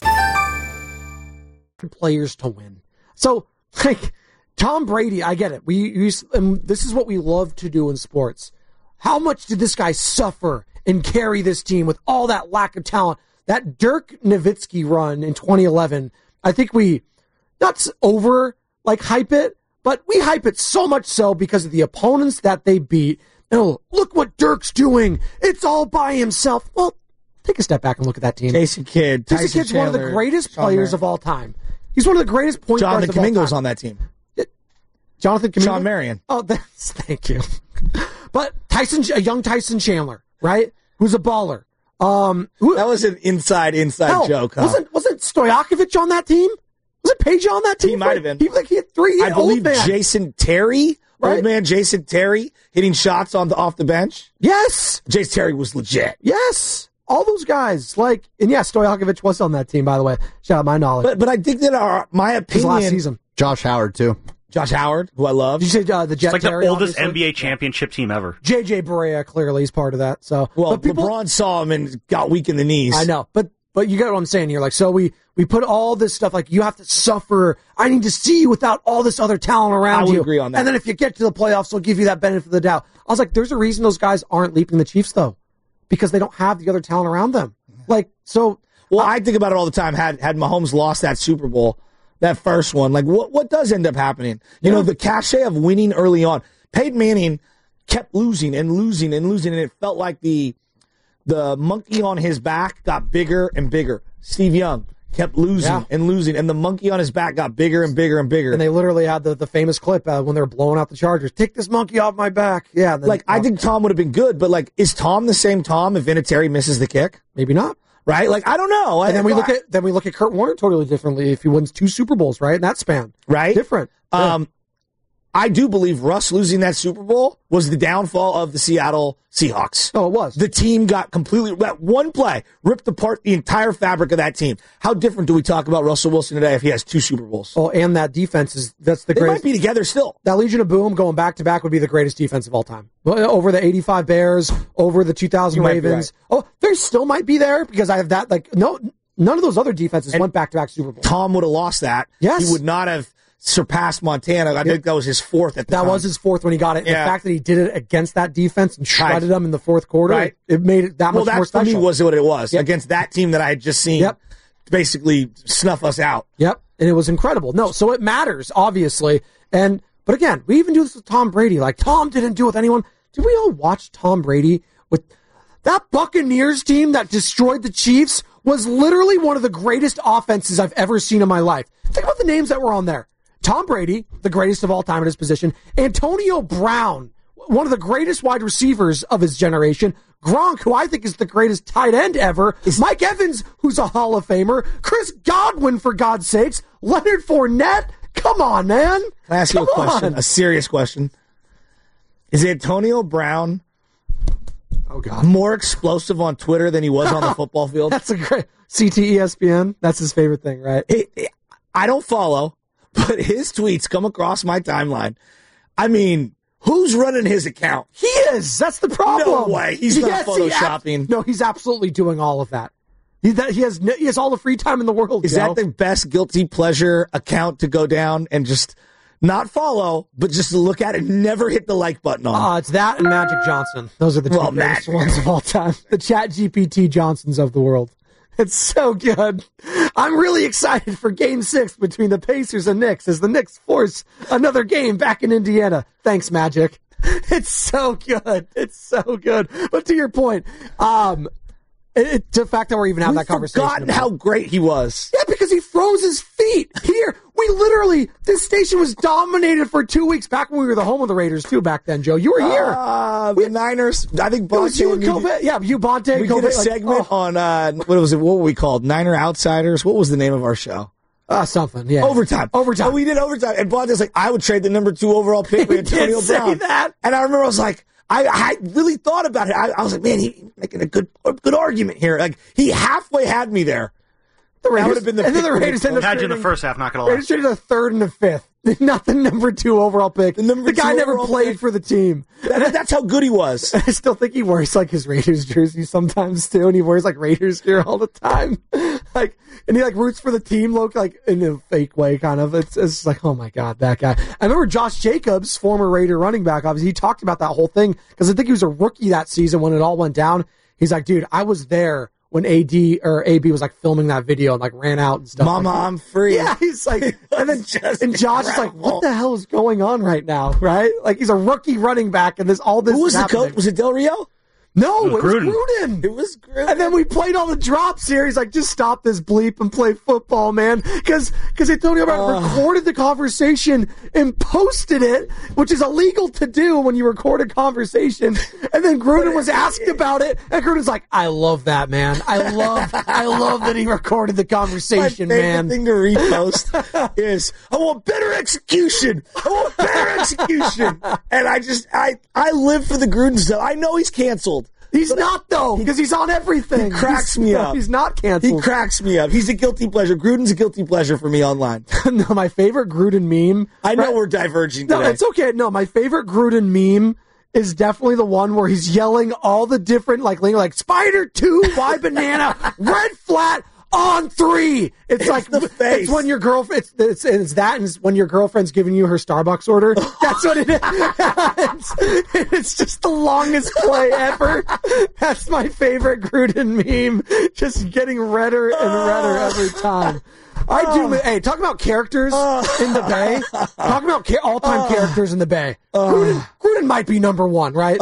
Players to win. So, like, Tom Brady, I get it. We use, and this is what we love to do in sports. How much did this guy suffer and carry this team with all that lack of talent? That Dirk Nowitzki run in twenty eleven, I think we, not over, like, hype it, but we hype it so much so because of the opponents that they beat. Oh, look what Dirk's doing. It's all by himself. Well, take a step back and look at that team. Jason Kidd, Jason Tyson Kidd's one of the Chandler, greathan Sean players Marion. of all time. He's one of the greatest point guards Jonathan of all Kuminga's time. on that team. Jonathan Kuminga? Sean Marion. Oh, that's, thank you. But Tyson, a young Tyson Chandler, right? Who's a baller. Um, who, That was an inside, inside hell, joke, huh? Wasn't, wasn't Stojakovic on that team? Was it Peja on that team? He might have been. He, like, he had three I believe old man. Jason Terry, Right? old man Jason Terry, hitting shots on the off the bench. Yes. Jason Terry was legit. Yes. All those guys. Like, and yeah, Stojakovic was on that team, by the way. Shout out my knowledge. But but I think that our my His opinion. last season. Josh Howard, too. Josh Howard, who I love. Did you say uh, the Jet It's like Terry, the oldest obviously? N B A championship team ever. J J Barea, clearly, he's part of that. So, Well, but people, LeBron saw him and got weak in the knees. I know, but but you get what I'm saying here. Like, so we we put all this stuff like you have to suffer. I need to see you without all this other talent around I would you. agree on that. And then if you get to the playoffs, they'll give you that benefit of the doubt. I was like, there's a reason those guys aren't leaping the Chiefs though, because they don't have the other talent around them. Like, so. Well, I think about it all the time. Had had Mahomes lost that Super Bowl, that first one, like what what does end up happening? You Yeah. know, the cachet of winning early on. Peyton Manning kept losing and losing and losing, and it felt like the the monkey on his back got bigger and bigger. Steve Young kept losing Yeah. and losing, and the monkey on his back got bigger and bigger and bigger. And they literally had the, the famous clip uh, when they were blowing out the Chargers. Take this monkey off my back. Yeah. and then- like I think Tom would have been good, but like, is Tom the same Tom if Vinatieri misses the kick? maybe not. Right? Like I don't know. And I, then we I- look at then we look at Kurt Warner totally differently if he wins two Super Bowls, right? In that span. right Different. Um, I do believe Russ losing that Super Bowl was the downfall of the Seattle Seahawks. Oh, it was. The team got completely, that one play ripped apart the entire fabric of that team. How different do we talk about Russell Wilson today if he has two Super Bowls? Oh, and that defense is that's the They greatest. might be together still. That Legion of Boom going back to back would be the greatest defense of all time. Well, over the eighty-five Bears, over the two thousand You might be Ravens. Oh, they still might be there because I have that. Like no, none of those other defenses And went back to back Super Bowls. Tom would have lost that. Yes. He would not have surpassed Montana. I think that was his fourth at the That time. was his fourth when he got it. Yeah. The fact that he did it against that defense and shredded Right. them in the fourth quarter, Right. it, it made it that well, much that more for me special. was what it was Yep. against that team that I had just seen Yep. basically snuff us out. Yep, and it was incredible. No, so it matters, obviously. And but again, we even do this with Tom Brady. Like Tom didn't do it with anyone. Did we all watch Tom Brady with that Buccaneers team that destroyed the Chiefs? Was literally one of the greatest offenses I've ever seen in my life. Think about the names that were on there. Tom Brady, the greatest of all time at his position. Antonio Brown, one of the greatest wide receivers of his generation. Gronk, who I think is the greatest tight end ever. Mike Evans, who's a Hall of Famer. Chris Godwin, for God's sakes. Leonard Fournette. Come on, man. Can I ask Come you a question? on. A serious question. Is Antonio Brown Oh, God. more explosive on Twitter than he was on the football field? That's a great C T E S P N. That's his favorite thing, right? It, it, I don't follow, but his tweets come across my timeline. I mean, who's running his account? He is. That's the problem. No way. He's Yes, not he ab- photoshopping. no, he's absolutely doing all of that. He, that, he has he has all the free time in the world. Is Joe. that the best guilty pleasure account to go down and just not follow, but just look at it, never hit the like button on? Uh, it's that and Magic Johnson. Those are the two Well, greatest Magic. ones of all time. The Chat G P T Johnsons of the world. It's so good. I'm really excited for Game Six between the Pacers and Knicks as the Knicks force another game back in Indiana. Thanks, Magic. It's so good. It's so good. But to your point, um, it, it, the fact that we're even having We've that conversation. forgotten about- how great he was. Yeah, because he throws his feet here. We literally, this station was dominated for two weeks back when we were the home of the Raiders too. Back then, Joe, you were here. Uh, the Niners. I think It was Bonte you and and me Kobe. did- Yeah, you Bonte. We Kobe, did a like, segment oh, on uh, what was it? What were we called? Niner Outsiders. What was the name of our show? uh, something. Yeah, Overtime. Overtime. Oh, we did overtime. And Bonte's like, I would trade the number two overall pick for He did Antonio say Brown. that. And I remember I was like, I, I really thought about it. I, I was like, man, he's making a good a good argument here. Like he halfway had me there. The Raiders, That would have been the and then pick the for Raiders Nick ended up Had you in the trading- first half, not going to lie. Raiders traded a third and a fifth. Not the number two overall pick. The, number guy two never overall played pick. for the team. That- that's how good he was. I still think he wears like his Raiders jersey sometimes too, and he wears like Raiders gear all the time. Like, and he like roots for the team, look like in a fake way, kind of. It's it's just like, oh my god, that guy. I remember Josh Jacobs, former Raider running back. Obviously, he talked about that whole thing because I think he was a rookie that season when it all went down. He's like, dude, I was there when A D or A B was like filming that video and like ran out and stuff. Mama, like, I'm free. Yeah, he's like, and then just and Josh is like, incredible. what the hell is going on right now? Right? Like he's a rookie running back, and this all this. Who was is the happening. coach? Was it Del Rio? No, It was it was Gruden. Gruden. It was Gruden. And then we played all the drops here. He's like, just stop this bleep and play football, man. Because Antonio Brown Uh. recorded the conversation and posted it, which is illegal to do when you record a conversation. And then Gruden was asked about it, and Gruden's like, I love that, man. I love I love that he recorded the My conversation, favorite man. thing to repost is, I want better execution. I want better execution. And I just, I, I live for the Gruden stuff. I know he's canceled. He's not, though, because he's on everything. He cracks He's- me up. He's not He canceled. cracks me up. He's a guilty pleasure. Gruden's a guilty pleasure for me online. No, my favorite Gruden meme. I know right- we're diverging No, today. it's okay. No, my favorite Gruden meme is definitely the one where he's yelling all the different, like, like Spider two, Y banana, red flat, on three. It's, It's like, the face. it's when your girlfriend, it's, it's, it's that, and it's when your girlfriend's giving you her Starbucks order. That's what it is. it's, it's just the longest play ever. That's my favorite Gruden meme. Just getting redder and redder every time. I do. Hey, talk about characters in the Bay. Talk about ca- all-time characters in the Bay. Gruden, Gruden might be number one, right?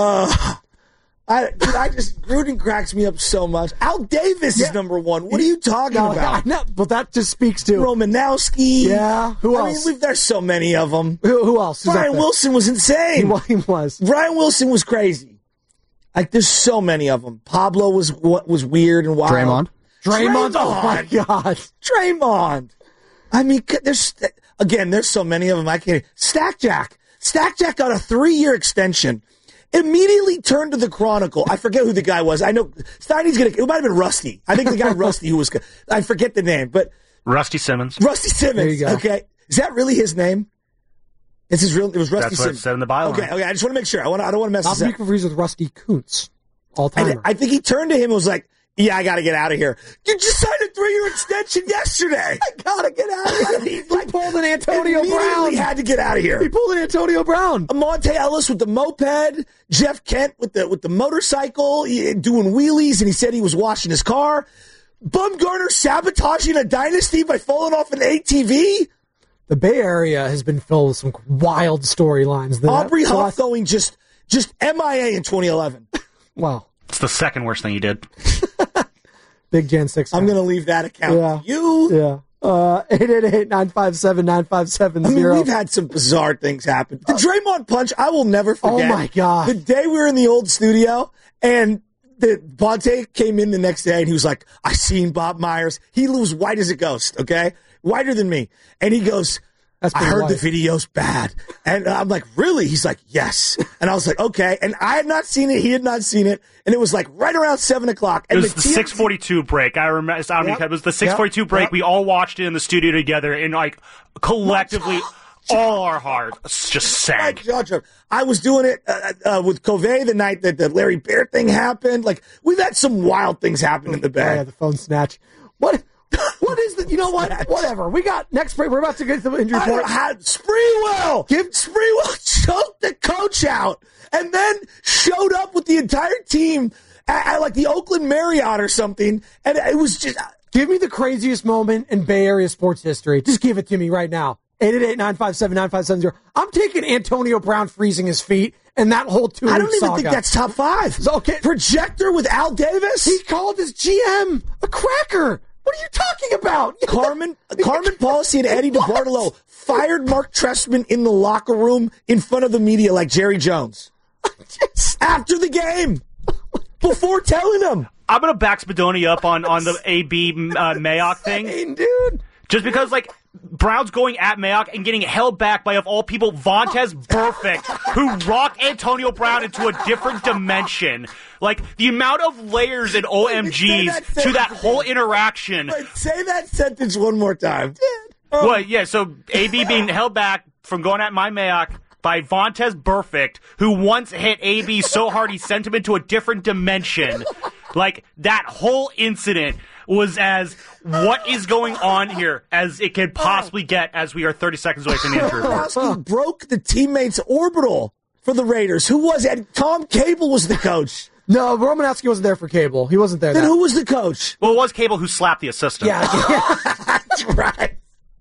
I, dude, I just, Gruden cracks me up so much. Al Davis Yeah. is number one. What are you talking No, about? I know, but that just speaks to Romanowski. Yeah, who I else? mean, we've, there's so many of them. who, who else? Who's up Brian there? Wilson was He, insane. wa- he was. Brian Wilson was crazy. Like, there's so many of them. Pablo was what was weird and wild. Draymond. Draymond. Oh my God. Draymond. I mean, there's again, there's so many of them. I can't. Stack Jack. Stack Jack got a three-year extension. Immediately turned to the Chronicle. I forget who the guy was. I know Steiny's gonna. It might have been Rusty. I think the guy Rusty who was. I forget the name, but Rusty Simmons. Rusty Simmons. There you go. Okay, is that really his name? It's his real. It was Rusty That's what it Simmons. said in the byline. Okay, okay. I just want to make sure. I want. I don't want to mess Not this to be up. confused with Rusty Kuntz. All I, timer. I think he turned to him and was like, yeah, I got to get out of here. You just signed a three-year extension yesterday. I got to get out of here. He He pulled an Antonio immediately Brown. had to get out of He here. pulled an Antonio Brown. Monte Ellis with the moped, Jeff Kent with the with the motorcycle, he- doing wheelies, and he said he was washing his car. Bumgarner sabotaging a dynasty by falling off an A T V. The Bay Area has been filled with some wild storylines. The- Aubrey the Huff last- going just just M I A in twenty eleven. Wow. It's the second worst thing you did. Big Jan six. I'm going to leave that account Yeah. to you. Yeah. Uh, eight eight eight, nine five seven, nine five seven I mean, zero. we've had some bizarre things happen. The Draymond punch, I will never forget. Oh, my God. The day we were in the old studio, and the Bonte came in the next day, and he was like, I seen Bob Myers. He was white as a ghost, okay? Whiter than me. And he goes, That's I heard wife. the video's bad. And I'm like, really? He's like, yes. And I was like, okay. And I had not seen it. He had not seen it. And it was like right around seven o'clock. And it was the, the T M Z- six forty-two break. I remember. I mean, Yep. it was the six forty-two Yep. break. Yep. We all watched it in the studio together, and like collectively, all our hearts just sank. I was doing it uh, uh, with Covey the night that the Larry Bear thing happened. Like, we've had some wild things happen in the Oh, bag. yeah, the phone snatch. What? What is the? You know what? Whatever. We got next break. We're about to get to the injury I report. had Sprewell. Give Sprewell choked the coach out, and then showed up with the entire team at, at like the Oakland Marriott or something, and it was just. Give me the craziest moment in Bay Area sports history. Just give it to me right now. eight eight eight, nine five seven, nine five seven zero. I'm taking Antonio Brown freezing his feet and that whole two-week I don't even saga. think that's top five. Okay. Projector with Al Davis. He called his G M a cracker. What are you talking about? Carmen Carmen Policy and Eddie DeBartolo fired Mark Trestman in the locker room in front of the media like Jerry Jones. After the game. Before telling him. I'm gonna back Spadoni up on on the A B uh, Mayock thing, Insane, dude. just because like Brown's going at Mayock and getting held back by, of all people, Vontaze Burfict, who rocked Antonio Brown into a different dimension. Like the amount of layers and O M Gs that to that whole interaction. Wait, say that sentence one more time. Oh. Well, yeah. So A B being held back from going at my Mayock by Vontaze Burfict, who once hit A B so hard he sent him into a different dimension. Like, that whole incident was as what is going on here as it could possibly get as we are thirty seconds away from the injury report. He broke the teammate's orbital for the Raiders. Who was it? Tom Cable was the coach. No, Romanowski wasn't there for Cable. He wasn't there. Then that. who was the coach? Well, it was Cable who slapped the assistant. Yeah, yeah. That's right.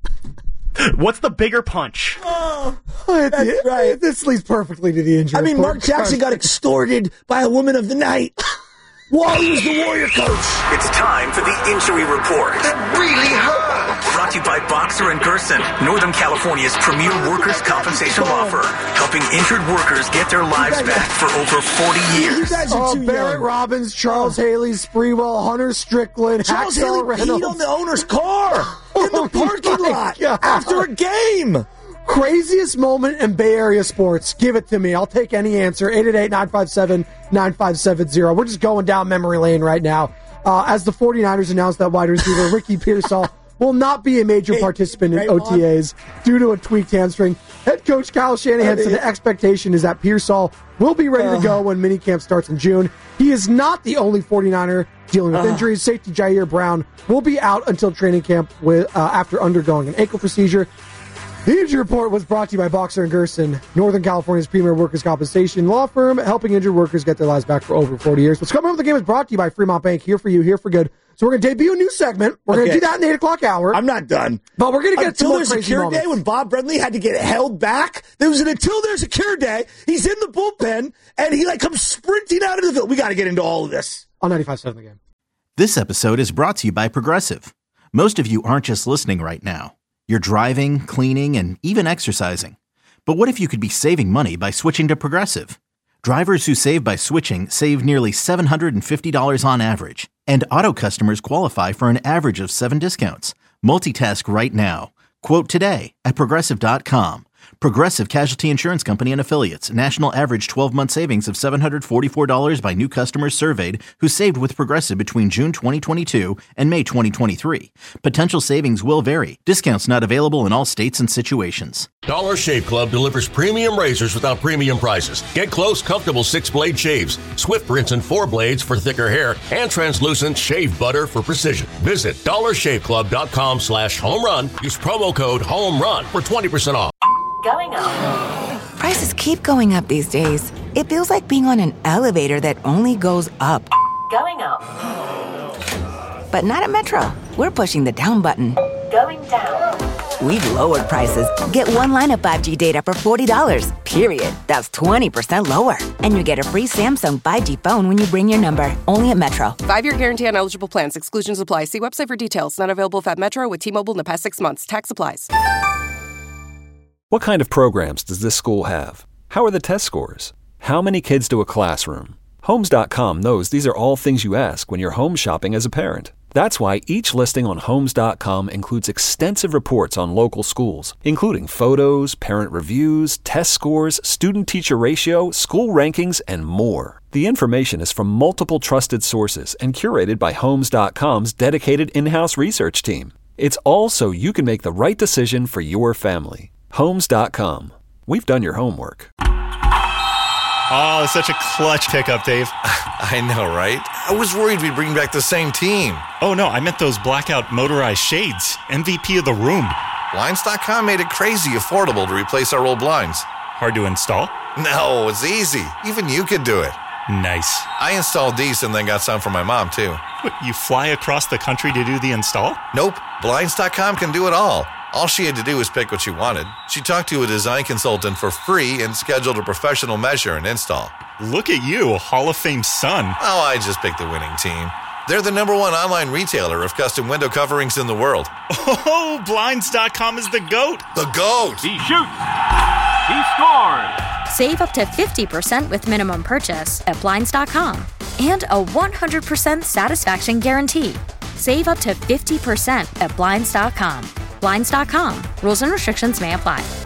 What's the bigger punch? Oh, that's right. This leads perfectly to the injury I mean, report. Mark Jackson got extorted by a woman of the night while he was the Warrior coach. It's time for the injury report. That really hurt. Brought to you by Boxer and Gerson, Northern California's premier workers' compensation law firm, helping injured workers get their lives back for over forty years. You guys are Oh, too Barrett young. Robbins, Charles Haley, Sprewell, Hunter Strickland, Charles Hacksaw Haley Reynolds. peed on the owner's car in the Oh parking my lot God. after a game. Craziest moment in Bay Area sports. Give it to me. I'll take any answer. eight eight eight, nine five seven, nine five seven zero. We're just going down memory lane right now. Uh, as the 49ers announced that wide receiver Ricky Pearsall will not be a major participant in right O T As due to a tweaked hamstring. Head coach Kyle Shanahan said the expectation is that Pearsall will be ready to go when minicamp starts in June. He is not the only 49er dealing with injuries. Safety Jair Brown will be out until training camp with uh, after undergoing an ankle procedure. The injury report was brought to you by Boxer and Gerson, Northern California's premier workers' compensation law firm, helping injured workers get their lives back for over forty years. What's coming up with the game is brought to you by Fremont Bank, here for you, here for good. So we're going to debut a new segment. We're going to Okay. do that in the eight o'clock hour. I'm not done. But we're going to get until to more there's a crazy cure moments. day when Bob Bradley had to get held back. There was an until there's a cure day. He's in the bullpen and he like comes sprinting out of the field. We got to get into all of this on ninety-five point seven The Game. This episode is brought to you by Progressive. Most of you aren't just listening right now. You're driving, cleaning, and even exercising. But what if you could be saving money by switching to Progressive? Drivers who save by switching save nearly seven hundred fifty dollars on average. And auto customers qualify for an average of seven discounts. Multitask right now. Quote today at Progressive dot com. Progressive Casualty Insurance Company and Affiliates. National average twelve-month savings of seven hundred forty-four dollars by new customers surveyed who saved with Progressive between June twenty twenty-two and May twenty twenty-three. Potential savings will vary. Discounts not available in all states and situations. Dollar Shave Club delivers premium razors without premium prices. Get close, comfortable six-blade shaves, Swift rinse and four blades for thicker hair, and translucent shave butter for precision. Visit dollar shave club dot com slash home run. Use promo code HOMERUN for twenty percent off. Going up. Prices keep going up these days. It feels like being on an elevator that only goes up. Going up. But not at Metro. We're pushing the down button. Going down. We've lowered prices. Get one line of five G data for forty dollars, period. That's twenty percent lower. And you get a free Samsung five G phone when you bring your number. Only at Metro. Five-year guarantee on eligible plans. Exclusions apply. See website for details. Not available if at Metro with T-Mobile in the past six months. Tax applies. What kind of programs does this school have? How are the test scores? How many kids to a classroom? Homes dot com knows these are all things you ask when you're home shopping as a parent. That's why each listing on Homes dot com includes extensive reports on local schools, including photos, parent reviews, test scores, student-teacher ratio, school rankings, and more. The information is from multiple trusted sources and curated by Homes dot com's dedicated in-house research team. It's all so you can make the right decision for your family. Homes dot com. We've done your homework. Oh, such a clutch pickup, Dave. I know, right? I was worried we'd bring back the same team. Oh, no, I meant those blackout motorized shades. M V P of the room. Blinds dot com made it crazy affordable to replace our old blinds. Hard to install? No, it's easy. Even you could do it. Nice. I installed these and then got some for my mom, too. What, you fly across the country to do the install? Nope. Blinds dot com can do it all. All she had to do was pick what she wanted. She talked to a design consultant for free and scheduled a professional measure and install. Look at you, Hall of Fame son. Oh, I just picked the winning team. They're the number one online retailer of custom window coverings in the world. Oh, Blinds dot com is the GOAT. The GOAT. He shoots. He scores. Save up to fifty percent with minimum purchase at Blinds dot com. And a one hundred percent satisfaction guarantee. Save up to fifty percent at Blinds dot com. Blinds dot com. Rules and restrictions may apply.